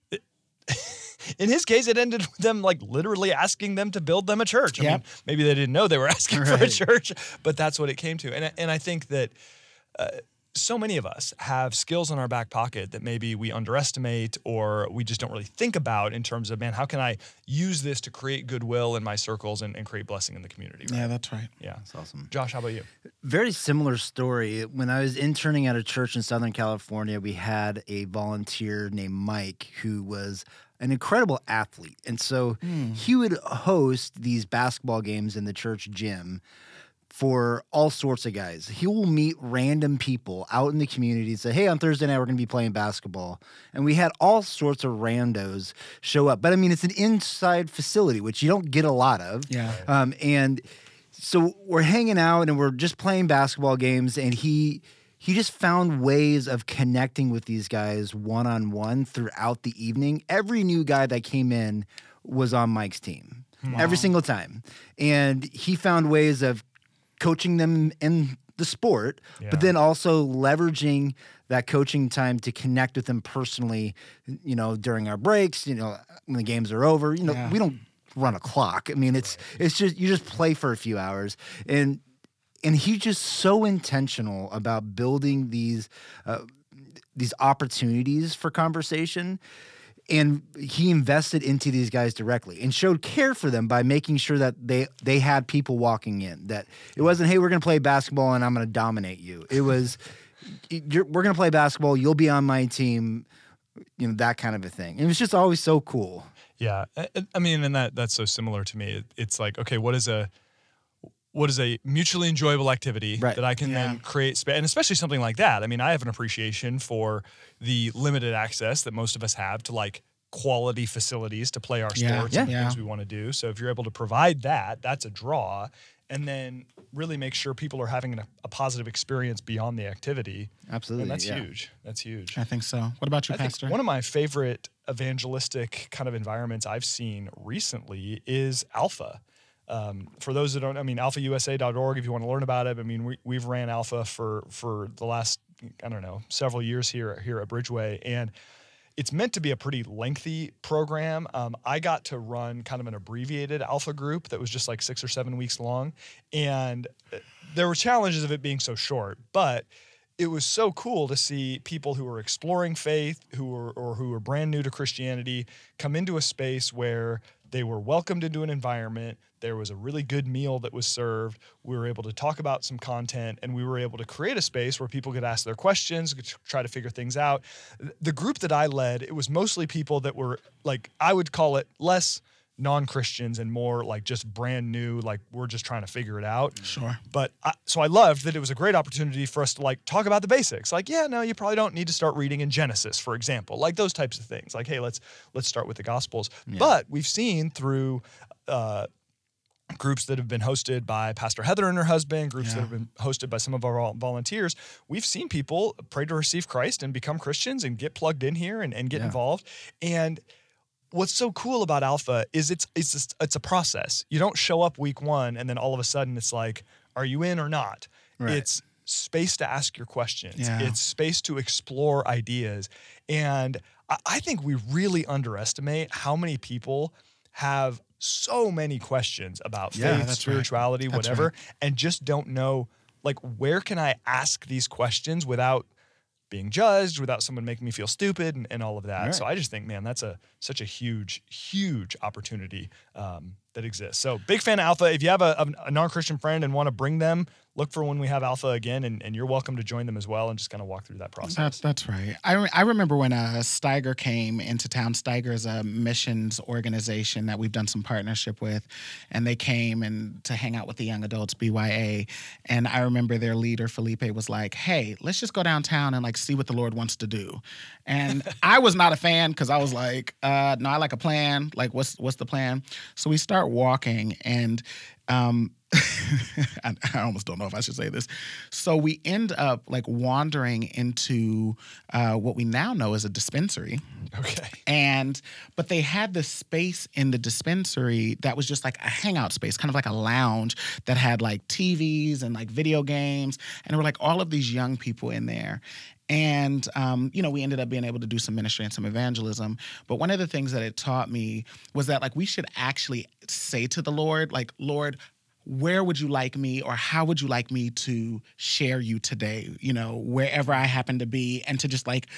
in his case, it ended with them like literally asking them to build them a church. I yep. mean, maybe they didn't know they were asking right. for a church, but that's what it came to. And, and I think that uh, so many of us have skills in our back pocket that maybe we underestimate or we just don't really think about in terms of, man, how can I use this to create goodwill in my circles and, and create blessing in the community? Right? Yeah, that's right. Yeah. That's awesome. Josh, how about you? Very similar story. When I was interning at a church in Southern California, we had a volunteer named Mike who was an incredible athlete. And so mm. he would host these basketball games in the church gym for all sorts of guys. He will meet random people out in the community and say, hey, on Thursday night, we're going to be playing basketball. And we had all sorts of randos show up. But I mean, it's an inside facility, which you don't get a lot of. Yeah. Um, and so we're hanging out and we're just playing basketball games. And he he just found ways of connecting with these guys one-on-one throughout the evening. Every new guy that came in was on Mike's team. Wow. Every single time. And he found ways of coaching them in the sport, yeah. but then also leveraging that coaching time to connect with them personally, you know, during our breaks, you know, when the games are over. You know, yeah. we don't run a clock. I mean, it's it's just, you just play for a few hours. And and he's just so intentional about building these uh, these opportunities for conversation. And he invested into these guys directly and showed care for them by making sure that they they had people walking in. That it wasn't, hey, we're going to play basketball and I'm going to dominate you. It was, you're, we're going to play basketball, you'll be on my team, you know, that kind of a thing. It was just always so cool. Yeah. I mean, and that that's so similar to me. It's like, okay, what is a what is a mutually enjoyable activity right. that I can yeah. then create space, and especially something like that. I mean, I have an appreciation for the limited access that most of us have to like quality facilities to play our yeah. sports yeah. and yeah. things we want to do. So if you're able to provide that, that's a draw. And then really make sure people are having a, a positive experience beyond the activity. Absolutely. And that's yeah. huge. That's huge. I think so. What about you, I Pastor? Think one of my favorite evangelistic kind of environments I've seen recently is Alpha. Um, for those that don't, I mean, alpha u s a dot org if you want to learn about it. I mean, we, we've ran Alpha for for the last, I don't know, several years here here at Bridgeway, and it's meant to be a pretty lengthy program. Um, I got to run kind of an abbreviated Alpha group that was just like six or seven weeks long, and there were challenges of it being so short, but it was so cool to see people who were exploring faith, who were or who were brand new to Christianity, come into a space where they were welcomed into an environment. There was a really good meal that was served. We were able to talk about some content, and we were able to create a space where people could ask their questions, could try to figure things out. The group that I led, it was mostly people that were like, I would call it less non-Christians and more like just brand new, like we're just trying to figure it out. Sure. But I, so I loved that it was a great opportunity for us to like talk about the basics. Like, yeah, no, you probably don't need to start reading in Genesis, for example, like those types of things. Like, hey, let's let's start with the Gospels. Yeah. But we've seen through uh, groups that have been hosted by Pastor Heather and her husband, groups yeah. that have been hosted by some of our volunteers, we've seen people pray to receive Christ and become Christians and get plugged in here and, and get yeah. involved. And what's so cool about Alpha is it's it's just, it's a process. You don't show up week one and then all of a sudden it's like, are you in or not? Right. It's space to ask your questions. Yeah. It's space to explore ideas. And I, I think we really underestimate how many people have so many questions about yeah, faith, spirituality, right. whatever, right. and just don't know, like, where can I ask these questions without being judged, without someone making me feel stupid and, and all of that. Right. So I just think, man, that's a such a huge, huge opportunity um, that exists. So big fan of Alpha. If you have a, a, a non-Christian friend and want to bring them, look for when we have Alpha again, and, and you're welcome to join them as well and just kind of walk through that process. That's, that's right. I, re- I remember when uh, Steiger came into town. Steiger is a missions organization that we've done some partnership with, and they came and to hang out with the young adults, B Y A, and I remember their leader, Felipe, was like, hey, let's just go downtown and like see what the Lord wants to do. And I was not a fan because I was like, uh, no, I like a plan. Like, what's what's the plan? So we start walking, and um, I, I almost don't know if I should say this. So we end up like wandering into uh, what we now know as a dispensary. Okay. And, but they had this space in the dispensary that was just like a hangout space, kind of like a lounge that had like T Vs and like video games. And there were like all of these young people in there. And, um, you know, we ended up being able to do some ministry and some evangelism. But one of the things that it taught me was that, like, we should actually say to the Lord, like, Lord, where would you like me, or how would you like me to share you today, you know, wherever I happen to be, and to just, like,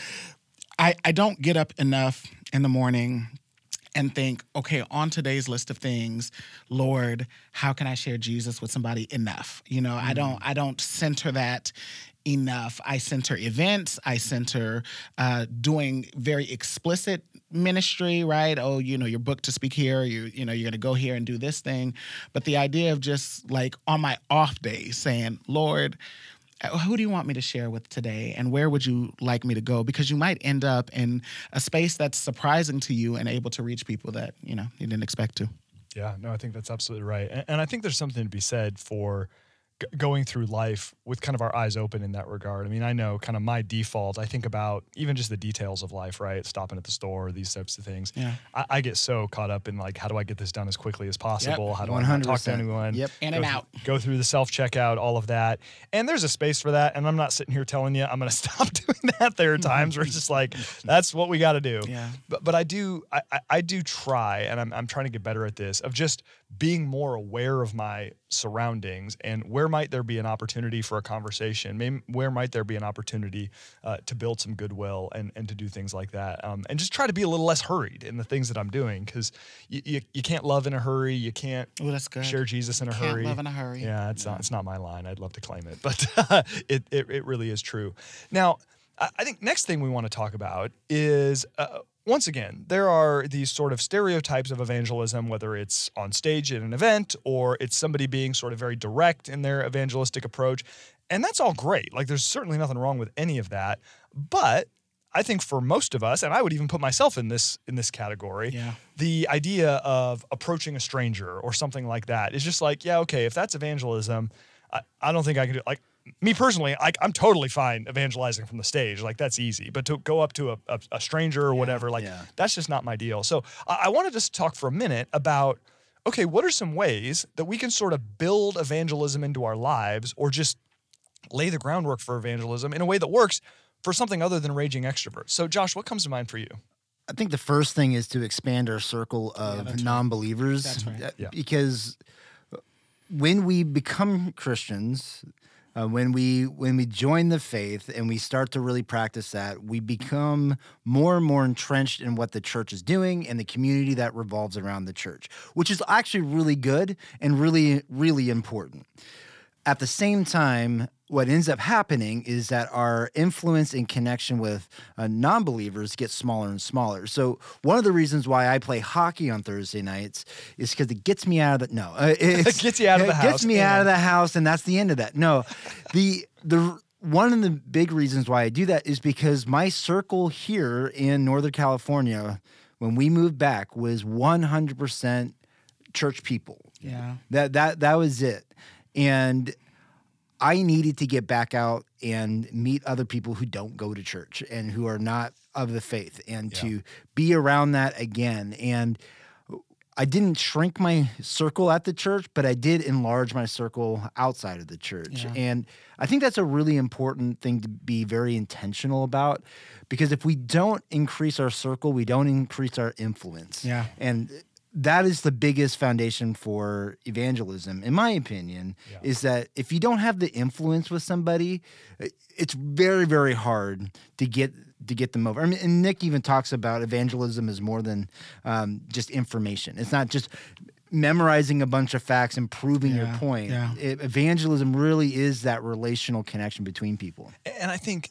I, I don't get up enough in the morning and think, okay, on today's list of things, Lord, how can I share Jesus with somebody enough? You know, mm-hmm. I don't I don't center that enough. I center events. I center uh, doing very explicit ministry, right? Oh, you know, you're booked to speak here. You, you know, you're going to go here and do this thing. But the idea of just like on my off days saying, Lord, who do you want me to share with today, and where would you like me to go? Because you might end up in a space that's surprising to you and able to reach people that, you know, you didn't expect to. Yeah, no, I think that's absolutely right. And, and I think there's something to be said for g- going through life with kind of our eyes open in that regard. I mean, I know kind of my default, I think about even just the details of life, right? Stopping at the store, these types of things. Yeah. I, I get so caught up in like, how do I get this done as quickly as possible? Yep. How do one hundred percent. I not talk to anyone? Yep. In go and th- out. Go through the self-checkout, all of that. And there's a space for that. And I'm not sitting here telling you I'm going to stop doing that. There are times where it's just like, that's what we got to do. Yeah. But but I do, I, I, I do try, and I'm I'm trying to get better at this, of just being more aware of my surroundings and where might there be an opportunity for a conversation. Maybe where might there be an opportunity uh, to build some goodwill and, and to do things like that. Um, and just try to be a little less hurried in the things that I'm doing, because you, you you can't love in a hurry. You can't Ooh, that's good. share Jesus in a Can't hurry. love in a hurry. Yeah, it's Yeah. not it's not my line. I'd love to claim it, but uh, it, it it really is true. Now, I I think next thing we want to talk about is, uh, once again, there are these sort of stereotypes of evangelism, whether it's on stage at an event or it's somebody being sort of very direct in their evangelistic approach. And that's all great. Like, there's certainly nothing wrong with any of that. But I think for most of us, and I would even put myself in this in this category, Yeah. the idea of approaching a stranger or something like that is just like, yeah, okay, if that's evangelism, I, I don't think I can do it. Like, me personally, I, I'm totally fine evangelizing from the stage. Like, that's easy. But to go up to a, a, a stranger or whatever, like, yeah. that's just not my deal. So I, I wanted to talk for a minute about, okay, what are some ways that we can sort of build evangelism into our lives, or just lay the groundwork for evangelism in a way that works for something other than raging extroverts? So, Josh, what comes to mind for you? I think the first thing is to expand our circle Yeah, of that's right. non-believers. That's right. Uh, Yeah. Because when we become Christians, Uh, when we when we join the faith and we start to really practice that, we become more and more entrenched in what the church is doing and the community that revolves around the church, which is actually really good and really, really important. At the same time, what ends up happening is that our influence and connection with uh, non-believers gets smaller and smaller. So one of the reasons why I play hockey on Thursday nights is because it gets me out of the no, uh, it gets you out of the it house. Gets me and... out of the house, and that's the end of that. No, the the one of the big reasons why I do that is because my circle here in Northern California, when we moved back, was one hundred percent church people. Yeah, that that that was it, and I needed to get back out and meet other people who don't go to church and who are not of the faith, and yeah. to be around that again. And I didn't shrink my circle at the church, but I did enlarge my circle outside of the church. Yeah. And I think that's a really important thing to be very intentional about, because if we don't increase our circle, we don't increase our influence. Yeah. And that is the biggest foundation for evangelism, in my opinion, yeah. is that if you don't have the influence with somebody, it's very, very hard to get to get them over. I mean, and Nick even talks about evangelism as more than um, just information. It's not just memorizing a bunch of facts and proving yeah, your point. Yeah. It, evangelism really is that relational connection between people. And I think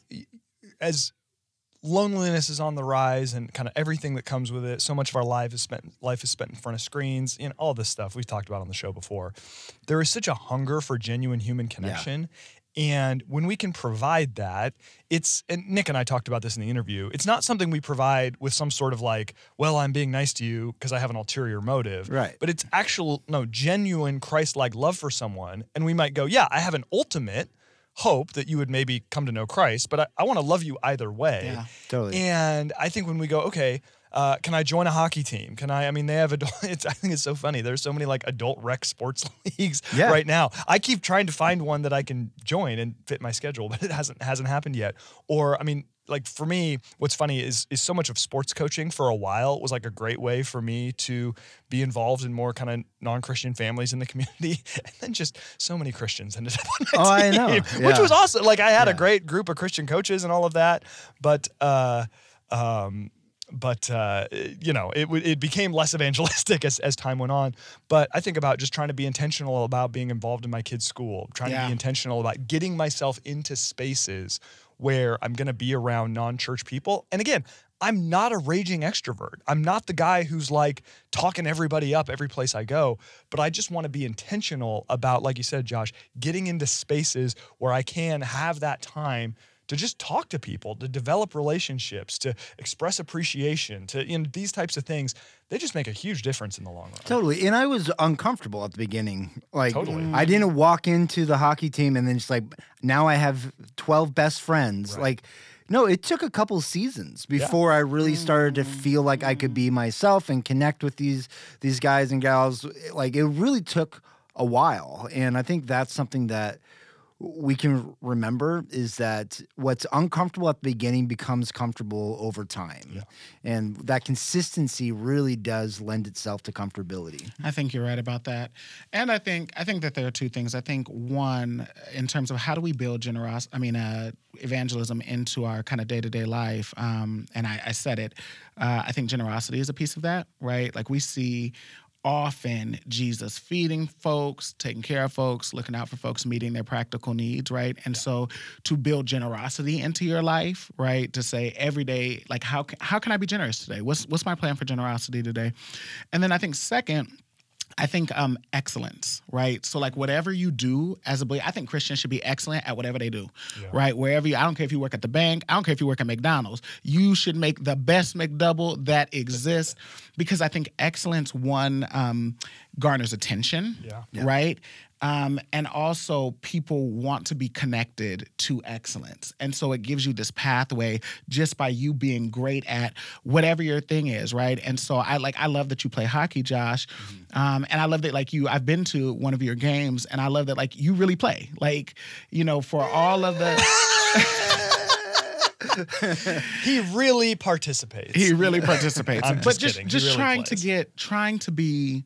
as loneliness is on the rise and kind of everything that comes with it, so much of our life is spent life is spent in front of screens, you know, all this stuff we've talked about on the show before. There is such a hunger for genuine human connection. Yeah. And when we can provide that, it's, and Nick and I talked about this in the interview, it's not something we provide with some sort of like, well, I'm being nice to you because I have an ulterior motive. Right. But it's actual, no, genuine Christ-like love for someone. And we might go, yeah, I have an ultimate hope that you would maybe come to know Christ, but I, I want to love you either way. Yeah, totally. And I think when we go, okay, Uh, can I join a hockey team? Can I, I mean, they have adult, it's, I think it's so funny. There's so many like adult rec sports leagues yeah. right now. I keep trying to find one that I can join and fit my schedule, but it hasn't, hasn't happened yet. Or, I mean, like for me, what's funny is, is so much of sports coaching for a while was like a great way for me to be involved in more kind of non-Christian families in the community. And then just so many Christians ended up on my oh, team, I know. Yeah. which was awesome. Like I had yeah. a great group of Christian coaches and all of that, but, uh, um, But, uh, you know, it it became less evangelistic as, as time went on. But I think about just trying to be intentional about being involved in my kids' school, trying yeah. to be intentional about getting myself into spaces where I'm going to be around non-church people. And again, I'm not a raging extrovert. I'm not the guy who's like talking everybody up every place I go, but I just want to be intentional about, like you said, Josh, getting into spaces where I can have that time to just talk to people, to develop relationships, to express appreciation, to, you know, these types of things. They just make a huge difference in the long run. Totally. And I was uncomfortable at the beginning. Like, totally. I didn't walk into the hockey team and then just like, now I have twelve best friends. Right. Like, no, it took a couple seasons before yeah. I really started to feel like I could be myself and connect with these these guys and gals. Like, it really took a while. And I think that's something that we can remember, is that what's uncomfortable at the beginning becomes comfortable over time. Yeah. And that consistency really does lend itself to comfortability. I think you're right about that. And I think I think that there are two things. I think one, in terms of how do we build generosity, I mean, uh, evangelism into our kind of day-to-day life, um, and I, I said it, uh, I think generosity is a piece of that, right? Like we see often Jesus feeding folks, taking care of folks, looking out for folks, meeting their practical needs, right? And yeah. so to build generosity into your life, right? To say every day, like how can, how can I be generous today? What's what's my plan for generosity today? And then I think second, I think um, excellence, right? So like whatever you do as a believer, I think Christians should be excellent at whatever they do, yeah. right? Wherever you, I don't care if you work at the bank, I don't care if you work at McDonald's, you should make the best McDouble that exists, because I think excellence, one, um, garners attention, yeah. Yeah. right? Um, and also people want to be connected to excellence. And so it gives you this pathway just by you being great at whatever your thing is, right? And so I like, I love that you play hockey, Josh. Mm-hmm. Um, and I love that like you, I've been to one of your games and I love that like you really play. Like, you know, for all of the... He really participates. He really participates. I'm but just just, kidding. just really trying plays. to get, trying to be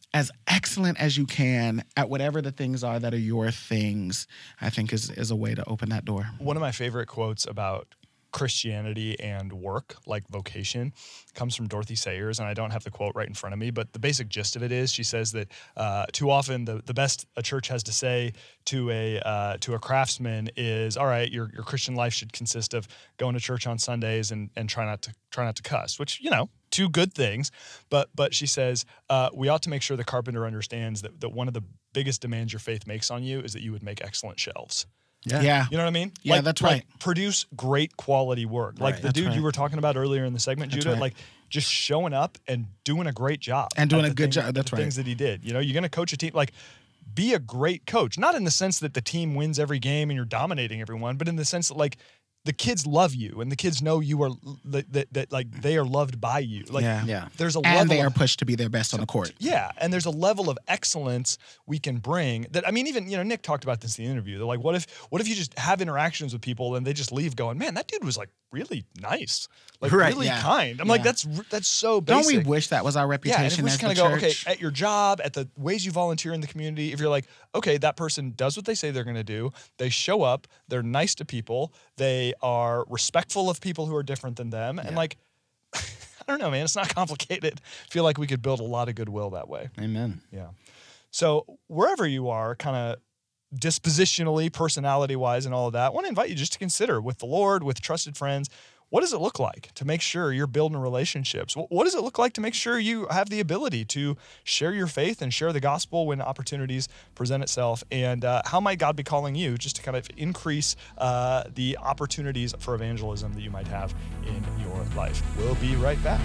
as excellent as you can at whatever the things are that are your things, I think is is a way to open that door. One of my favorite quotes about Christianity and work, like vocation, comes from Dorothy Sayers, and I don't have the quote right in front of me, but the basic gist of it is she says that uh, too often the, the best a church has to say to a uh, to a craftsman is, all right, your your Christian life should consist of going to church on Sundays and and try not to try not to cuss, which, you know, two good things, but but she says uh, we ought to make sure the carpenter understands that that one of the biggest demands your faith makes on you is that you would make excellent shelves. Yeah. yeah. You know what I mean? Yeah, like, that's like right. Produce great quality work. Like Right. the That's dude right. you were talking about earlier in the segment, That's Judah, right. like just showing up and doing a great job. And doing at a the good thing- job. That's the right. things that he did. You know, you're going to coach a team. Like, be a great coach. Not in the sense that the team wins every game and you're dominating everyone, but in the sense that, like, the kids love you and the kids know you are that, that, that like they are loved by you. Like Yeah. Yeah. there's a And level they are of, pushed to be their best on the court. yeah, and there's a level of excellence we can bring that, I mean, even, you know, Nick talked about this in the interview. They're like, what if what if you just have interactions with people and they just leave going, man, that dude was like really nice, like Right, really yeah. kind. I'm like, Yeah. that's that's so Don't basic. we wish that was our Yeah, and if reputation we as just the kind of go, church? okay, at your job, at the ways you volunteer in the community, if you're like, okay, that person does what they say they're going to do, they show up, they're nice to people, they are respectful of people who are different than them, and like, I don't know, man, it's not complicated. I feel like we could build a lot of goodwill that way. Amen. Yeah. So wherever you are, kind of dispositionally, personality-wise, and all of that, I want to invite you just to consider with the Lord, with trusted friends, what does it look like to make sure you're building relationships? Wh- What does it look like to make sure you have the ability to share your faith and share the gospel when opportunities present itself? And uh, how might God be calling you just to kind of increase uh, the opportunities for evangelism that you might have in your life? We'll be right back.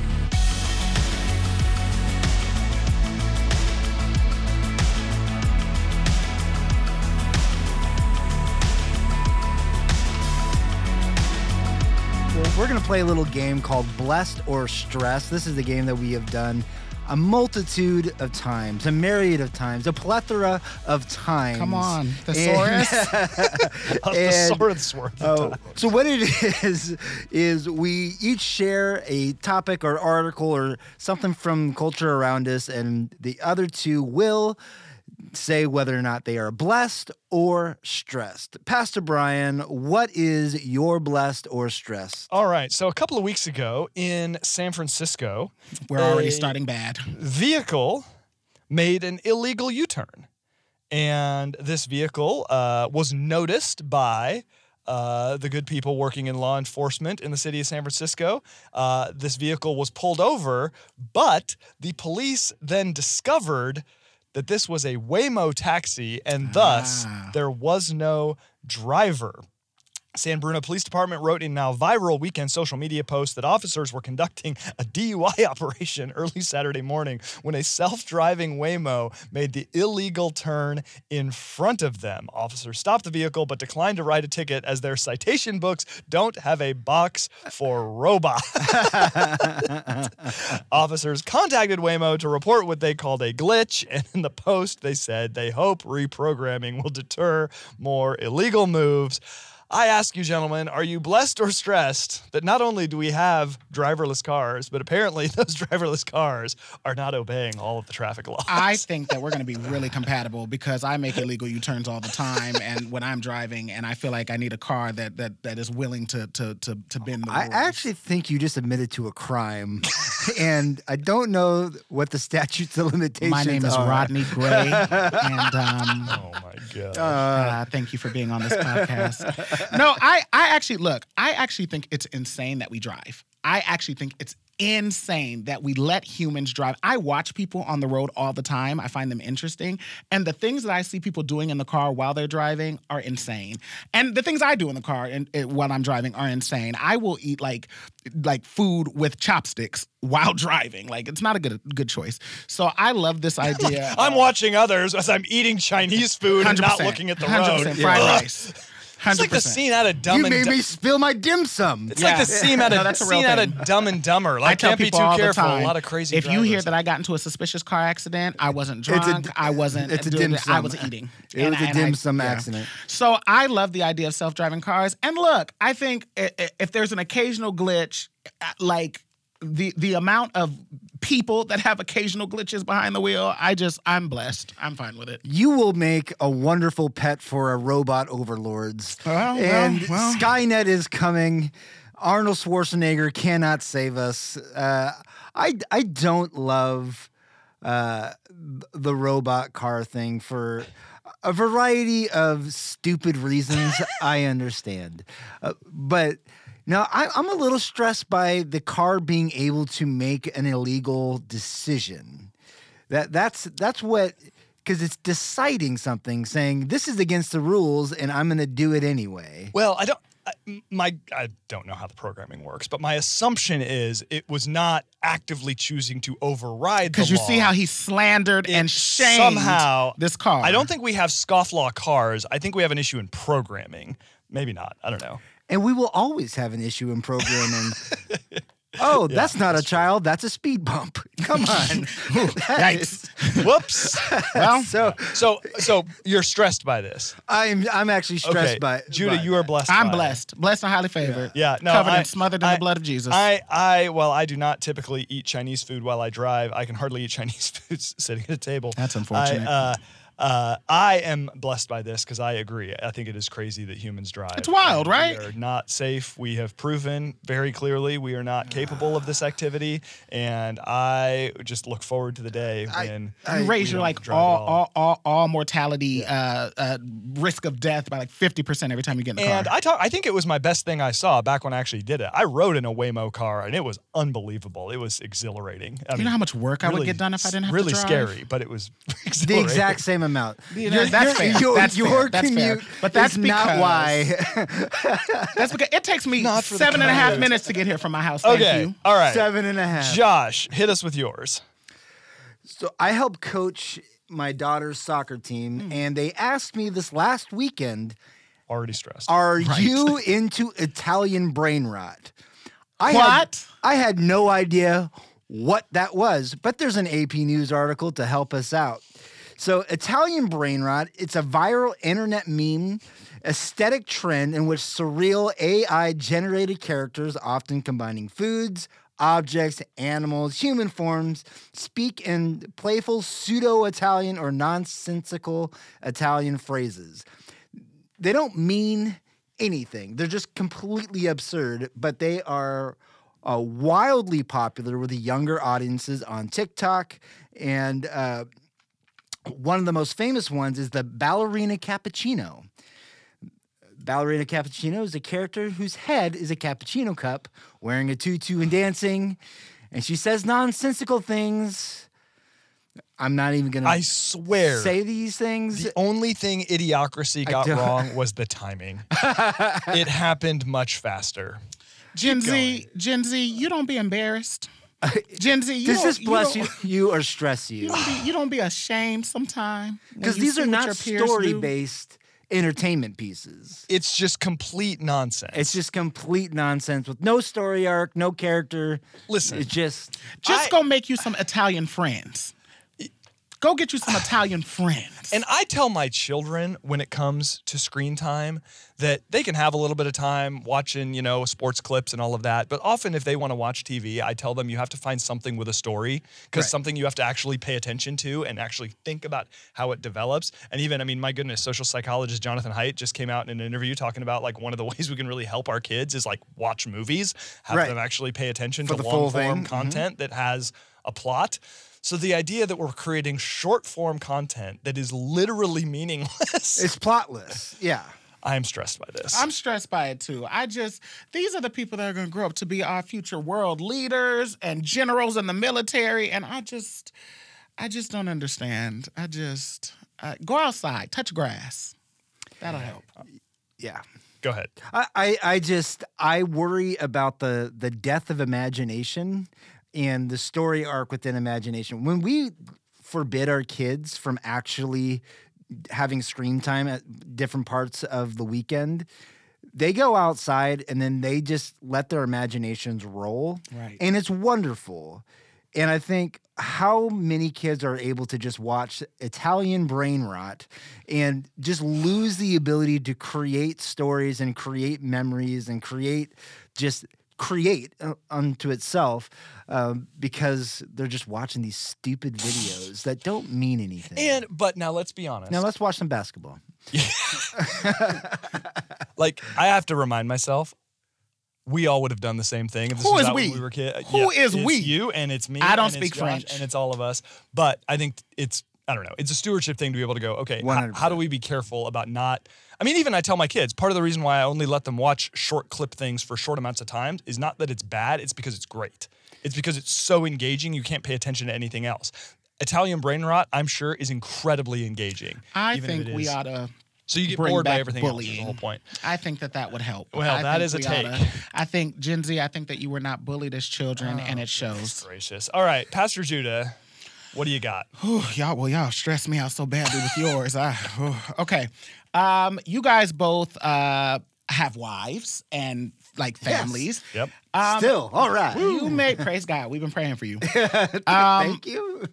Well, we're going to play a little game called Blessed or Stressed. This is the game that we have done a multitude of times, a myriad of times, a plethora of times. Come on, And- thesaurus. A And- thesaurus worth of Oh, time. so what it is is we each share a topic or article or something from culture around us, and the other two will say whether or not they are blessed or stressed. Pastor Brian, what is your blessed or stressed? All right. So a couple of weeks ago in San Francisco, We're already a starting bad. vehicle made an illegal U-turn. And this vehicle uh, was noticed by uh, the good people working in law enforcement in the city of San Francisco. Uh, this vehicle was pulled over, but the police then discovered that this was a Waymo taxi, and thus Ah. there was no driver. San Bruno Police Department wrote in now viral weekend social media post that officers were conducting a D U I operation early Saturday morning when a self-driving Waymo made the illegal turn in front of them. Officers stopped the vehicle but declined to write a ticket as their citation books don't have a box for robot. Officers contacted Waymo to report what they called a glitch, and in the post they said they hope reprogramming will deter more illegal moves. I ask you, gentlemen, are you blessed or stressed that not only do we have driverless cars, but apparently those driverless cars are not obeying all of the traffic laws? I think that we're going to be really compatible because I make illegal U-turns all the time, and when I'm driving, and I feel like I need a car that that that is willing to to to, to bend the I rules. actually think you just admitted to a crime, and I don't know what the statutes of limitations My name is are. Rodney Gray, and um, Oh, my God. Uh, uh, thank you for being on this podcast. No, I, I actually, look, I actually think it's insane that we drive. I actually think it's insane that we let humans drive. I watch people on the road all the time. I find them interesting. And the things that I see people doing in the car while they're driving are insane. And the things I do in the car and, and while I'm driving are insane. I will eat like like food with chopsticks while driving. Like, it's not a good good choice. So I love this idea. I'm of- watching others as I'm eating Chinese food and not 100%, looking at the one hundred percent road. fried Ugh. rice. It's like the scene out of Dumb you and made Du- me spill my dim sum. It's Yeah. like the scene out of No, that's a real scene out thing. of Dumb and Dumber. Like, I tell can't be people too all careful. the time. A lot of crazy. If you hear drivers. that I got into a suspicious car accident, I wasn't It's a- drunk. I wasn't. it's a doing dim it, I sum. was eating. It And was a I- and dim I- sum yeah. accident. So I love the idea of self-driving cars. And look, I think i- i- if there's an occasional glitch, uh, like the the amount of people that have occasional glitches behind the wheel. I just, I'm blessed. I'm fine with it. You will make a wonderful pet for a robot overlords. Well, and well, well. Skynet is coming. Arnold Schwarzenegger cannot save us. Uh, I, I don't love uh, the robot car thing for a variety of stupid reasons. I understand. Uh, but no, I, I'm a little stressed by the car being able to make an illegal decision. That that's that's what, because it's deciding something, saying this is against the rules, and I'm going to do it anyway. Well, I don't. I, my I don't know how the programming works, but my assumption is it was not actively choosing to override the law. Because you see how he slandered It and shamed somehow this car. I don't think we have scofflaw cars. I think we have an issue in programming. Maybe not. I don't know. And we will always have an issue in programming. Oh, Yeah, that's not that's a child. That's a speed bump. Come on. That is- Yikes. Whoops. Well, so So so you're stressed by this. I'm I'm actually stressed Okay, by Judah, by you are that. blessed. I'm by it. blessed. Blessed and highly favored. Yeah, no, Covered I- and smothered in I- the blood of Jesus. I, I, well, I do not typically eat Chinese food while I drive. I can hardly eat Chinese food sitting at a table. That's unfortunate. I, uh, uh, I am blessed by this because I agree. I think it is crazy that humans drive. It's wild, And right? We are not safe. We have proven very clearly we are not capable of this activity, and I just look forward to the day I- when I- you raise we your don't like drive all, at all. all all all mortality uh, uh, risk of death by like fifty percent every time you get in the And car. I talk, I think it was my best thing I saw back when I actually did it. I rode in a Waymo car, and it was unbelievable. It was exhilarating. I you mean, know how much work I would really get done if I didn't have really to drive? scary, but it was The exhilarating. exact same amount. You know, that's your, fair. Your, That's your fair. That's fair. commute But that's is not because- why. That's because it takes me Not for the seven and a half commute. minutes to get here from my house. Thank Okay, you. all right. Seven and a half. Josh, hit us with yours. So I help coach my daughter's soccer team, Hmm. and they asked me this last weekend, Already stressed. are you into Italian brain rot? I Had, What? I had no idea what that was, but there's an A P News article to help us out. So Italian brain rot, it's a viral internet meme aesthetic trend in which surreal A I-generated characters, often combining foods, objects, animals, human forms, speak in playful pseudo-Italian or nonsensical Italian phrases. They don't mean anything. They're just completely absurd, but they are uh, wildly popular with the younger audiences on TikTok. And uh, one of the most famous ones is the ballerina cappuccino. Ballerina cappuccino is a character whose head is a cappuccino cup, wearing a tutu and dancing. And she says nonsensical things. I'm not even going I to swear, say these things. the only thing Idiocracy got don't- wrong was the timing. It happened much faster. Gen Z, going. Gen Z, you don't be embarrassed. Gen Z, you Does don't, this bless you? you, Don't, you or stress you? you, don't be, you don't be ashamed sometime. Because these are not story-based entertainment pieces. It's just complete nonsense. It's just complete nonsense with no story arc, no character. Listen. It's just Just I- go make you some Italian friends. Go get you some Italian friends. And I tell my children when it comes to screen time that they can have a little bit of time watching, you know, sports clips and all of that. But often if they want to watch T V, I tell them you have to find something with a story because Right. something you have to actually pay attention to and actually think about how it develops. And even, I mean, my goodness, social psychologist Jonathan Haidt just came out in an interview talking about like one of the ways we can really help our kids is like watch movies, have Right. them actually pay attention For to the full long form thing. Mhm. content that has a plot. So the idea that we're creating short form content that is literally meaningless, it's plotless. Yeah. I am stressed by this. I'm stressed by it too. I just, these are the people that are going to grow up to be our future world leaders and generals in the military. And I just, I just don't understand. I just, uh, go outside, touch grass. That'll help. Yeah. Go ahead. I, I, I just I worry about the the death of imagination and the story arc within imagination. When we forbid our kids from actually having screen time at different parts of the weekend, they go outside and then they just let their imaginations roll. Right. And it's wonderful. And I think how many kids are able to just watch Italian brain rot and just lose the ability to create stories and create memories and create just create uh, unto itself um, because they're just watching these stupid videos that don't mean anything. And but now let's be honest. Now let's watch some basketball. Like I have to remind myself, we all would have done the same thing. If this Who was is out we? when we were kids. Who is it's we? You and it's me. I don't and speak it's Josh, French. and it's all of us. But I think it's I don't know. It's a stewardship thing to be able to go. Okay, one how, hundred percent. how do we be careful about not? I mean, even I tell my kids, part of the reason why I only let them watch short clip things for short amounts of time is not that it's bad, it's because it's great. It's because it's so engaging, you can't pay attention to anything else. Italian brain rot, I'm sure, is incredibly engaging. I even if think it we is- ought to. So you get bring bored by back everything else, is bullying. the whole point. I think that that would help. Well, I that think is a we take. oughta- I think, Gen Z, I think that you were not bullied as children, and it shows. Gracious. All right, Pastor Judah, what do you got? Whew, y'all, well, y'all stressed me out so badly with yours. I, whew. Okay. Um, you guys both uh, have wives and like families. Yep. Um, Still, all right. You may, praise God, we've been praying for you. Um, Thank you.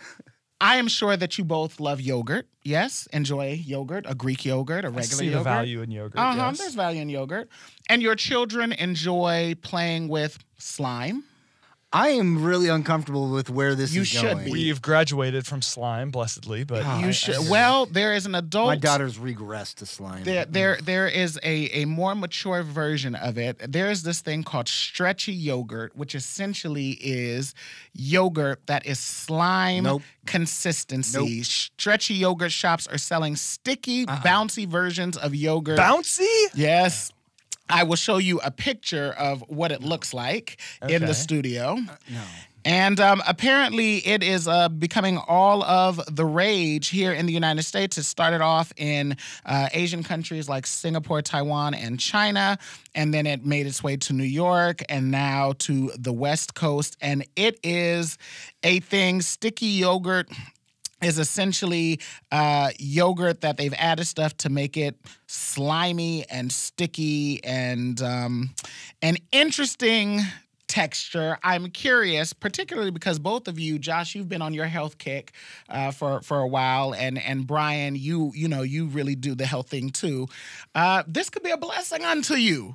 I am sure that you both love yogurt. Yes, enjoy yogurt, a Greek yogurt, a I regular see yogurt. the value in yogurt. Uh huh. yes. There's value in yogurt, and your children enjoy playing with slime. I am really uncomfortable with where this You is should going. be. We've graduated from slime, blessedly, but God. You I- should. I- Well, there is an adult. My daughter's regressed to slime. There, there, there is a, a more mature version of it. There is this thing called stretchy yogurt, which essentially is yogurt that is slime Nope. consistency. Nope. Stretchy yogurt shops are selling sticky, Uh-uh. bouncy versions of yogurt. bouncy? Yes. I will show you a picture of what it looks like in Okay. the studio. No. And um, apparently, it is uh, becoming all of the rage here in the United States. It started off in uh, Asian countries like Singapore, Taiwan, and China. And then it made its way to New York and now to the West Coast. And it is a thing, sticky yogurt is essentially uh, yogurt that they've added stuff to make it slimy and sticky and um, an interesting texture. I'm curious, particularly because both of you, Josh, you've been on your health kick uh, for for a while, and and Brian, you you know you really do the health thing too. Uh, this could be a blessing unto you.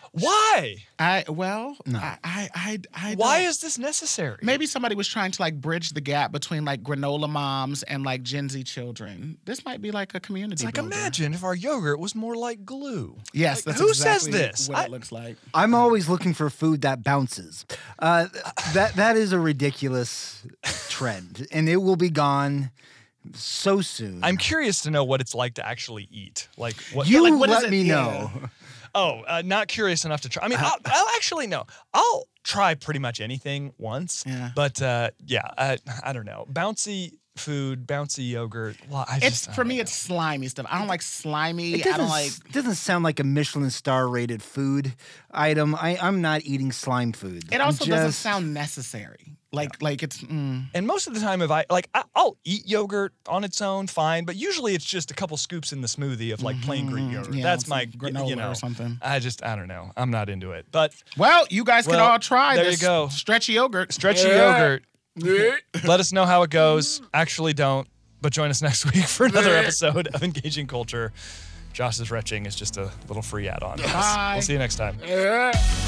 Why? I well, No. I I I, I Why don't- is this necessary? Maybe somebody was trying to like bridge the gap between like granola moms and like Gen Z children. This might be like a community. It's like, builder. imagine if our yogurt was more like glue. Yes, Like, that's who says exactly this? What I- it looks like. I'm always looking for food that bounces. Uh, that that is a ridiculous trend, and it will be gone so soon. I'm curious to know what it's like to actually eat. Like what? you like, what is let it- me yeah. know. Oh, uh, not curious enough to try. I mean, I'll, I'll actually know. I'll try pretty much anything once. Yeah. But uh, yeah, I, I don't know. Bouncy food, bouncy yogurt. Well, I It's just, I for don't me. know. It's slimy stuff. I don't like slimy. It I doesn't, don't like. s- doesn't sound like a Michelin star rated food item. I, I'm not eating slime food. It I'm also doesn't just- sound necessary. Like like it's. Mm. And most of the time, if I like, I, I'll eat yogurt on its own, fine. But usually, it's just a couple scoops in the smoothie of like plain Greek yogurt. Mm-hmm. Yeah, That's some my, granola you know. or something. I just, I don't know. I'm not into it. But Well, you guys could Well, all try there this you go. stretchy yogurt. stretchy yogurt. Let us know how it goes. Actually, don't. But join us next week for another episode of Engaging Culture. Josh's retching is just a little free add-on. Bye. We'll see you next time. Yeah.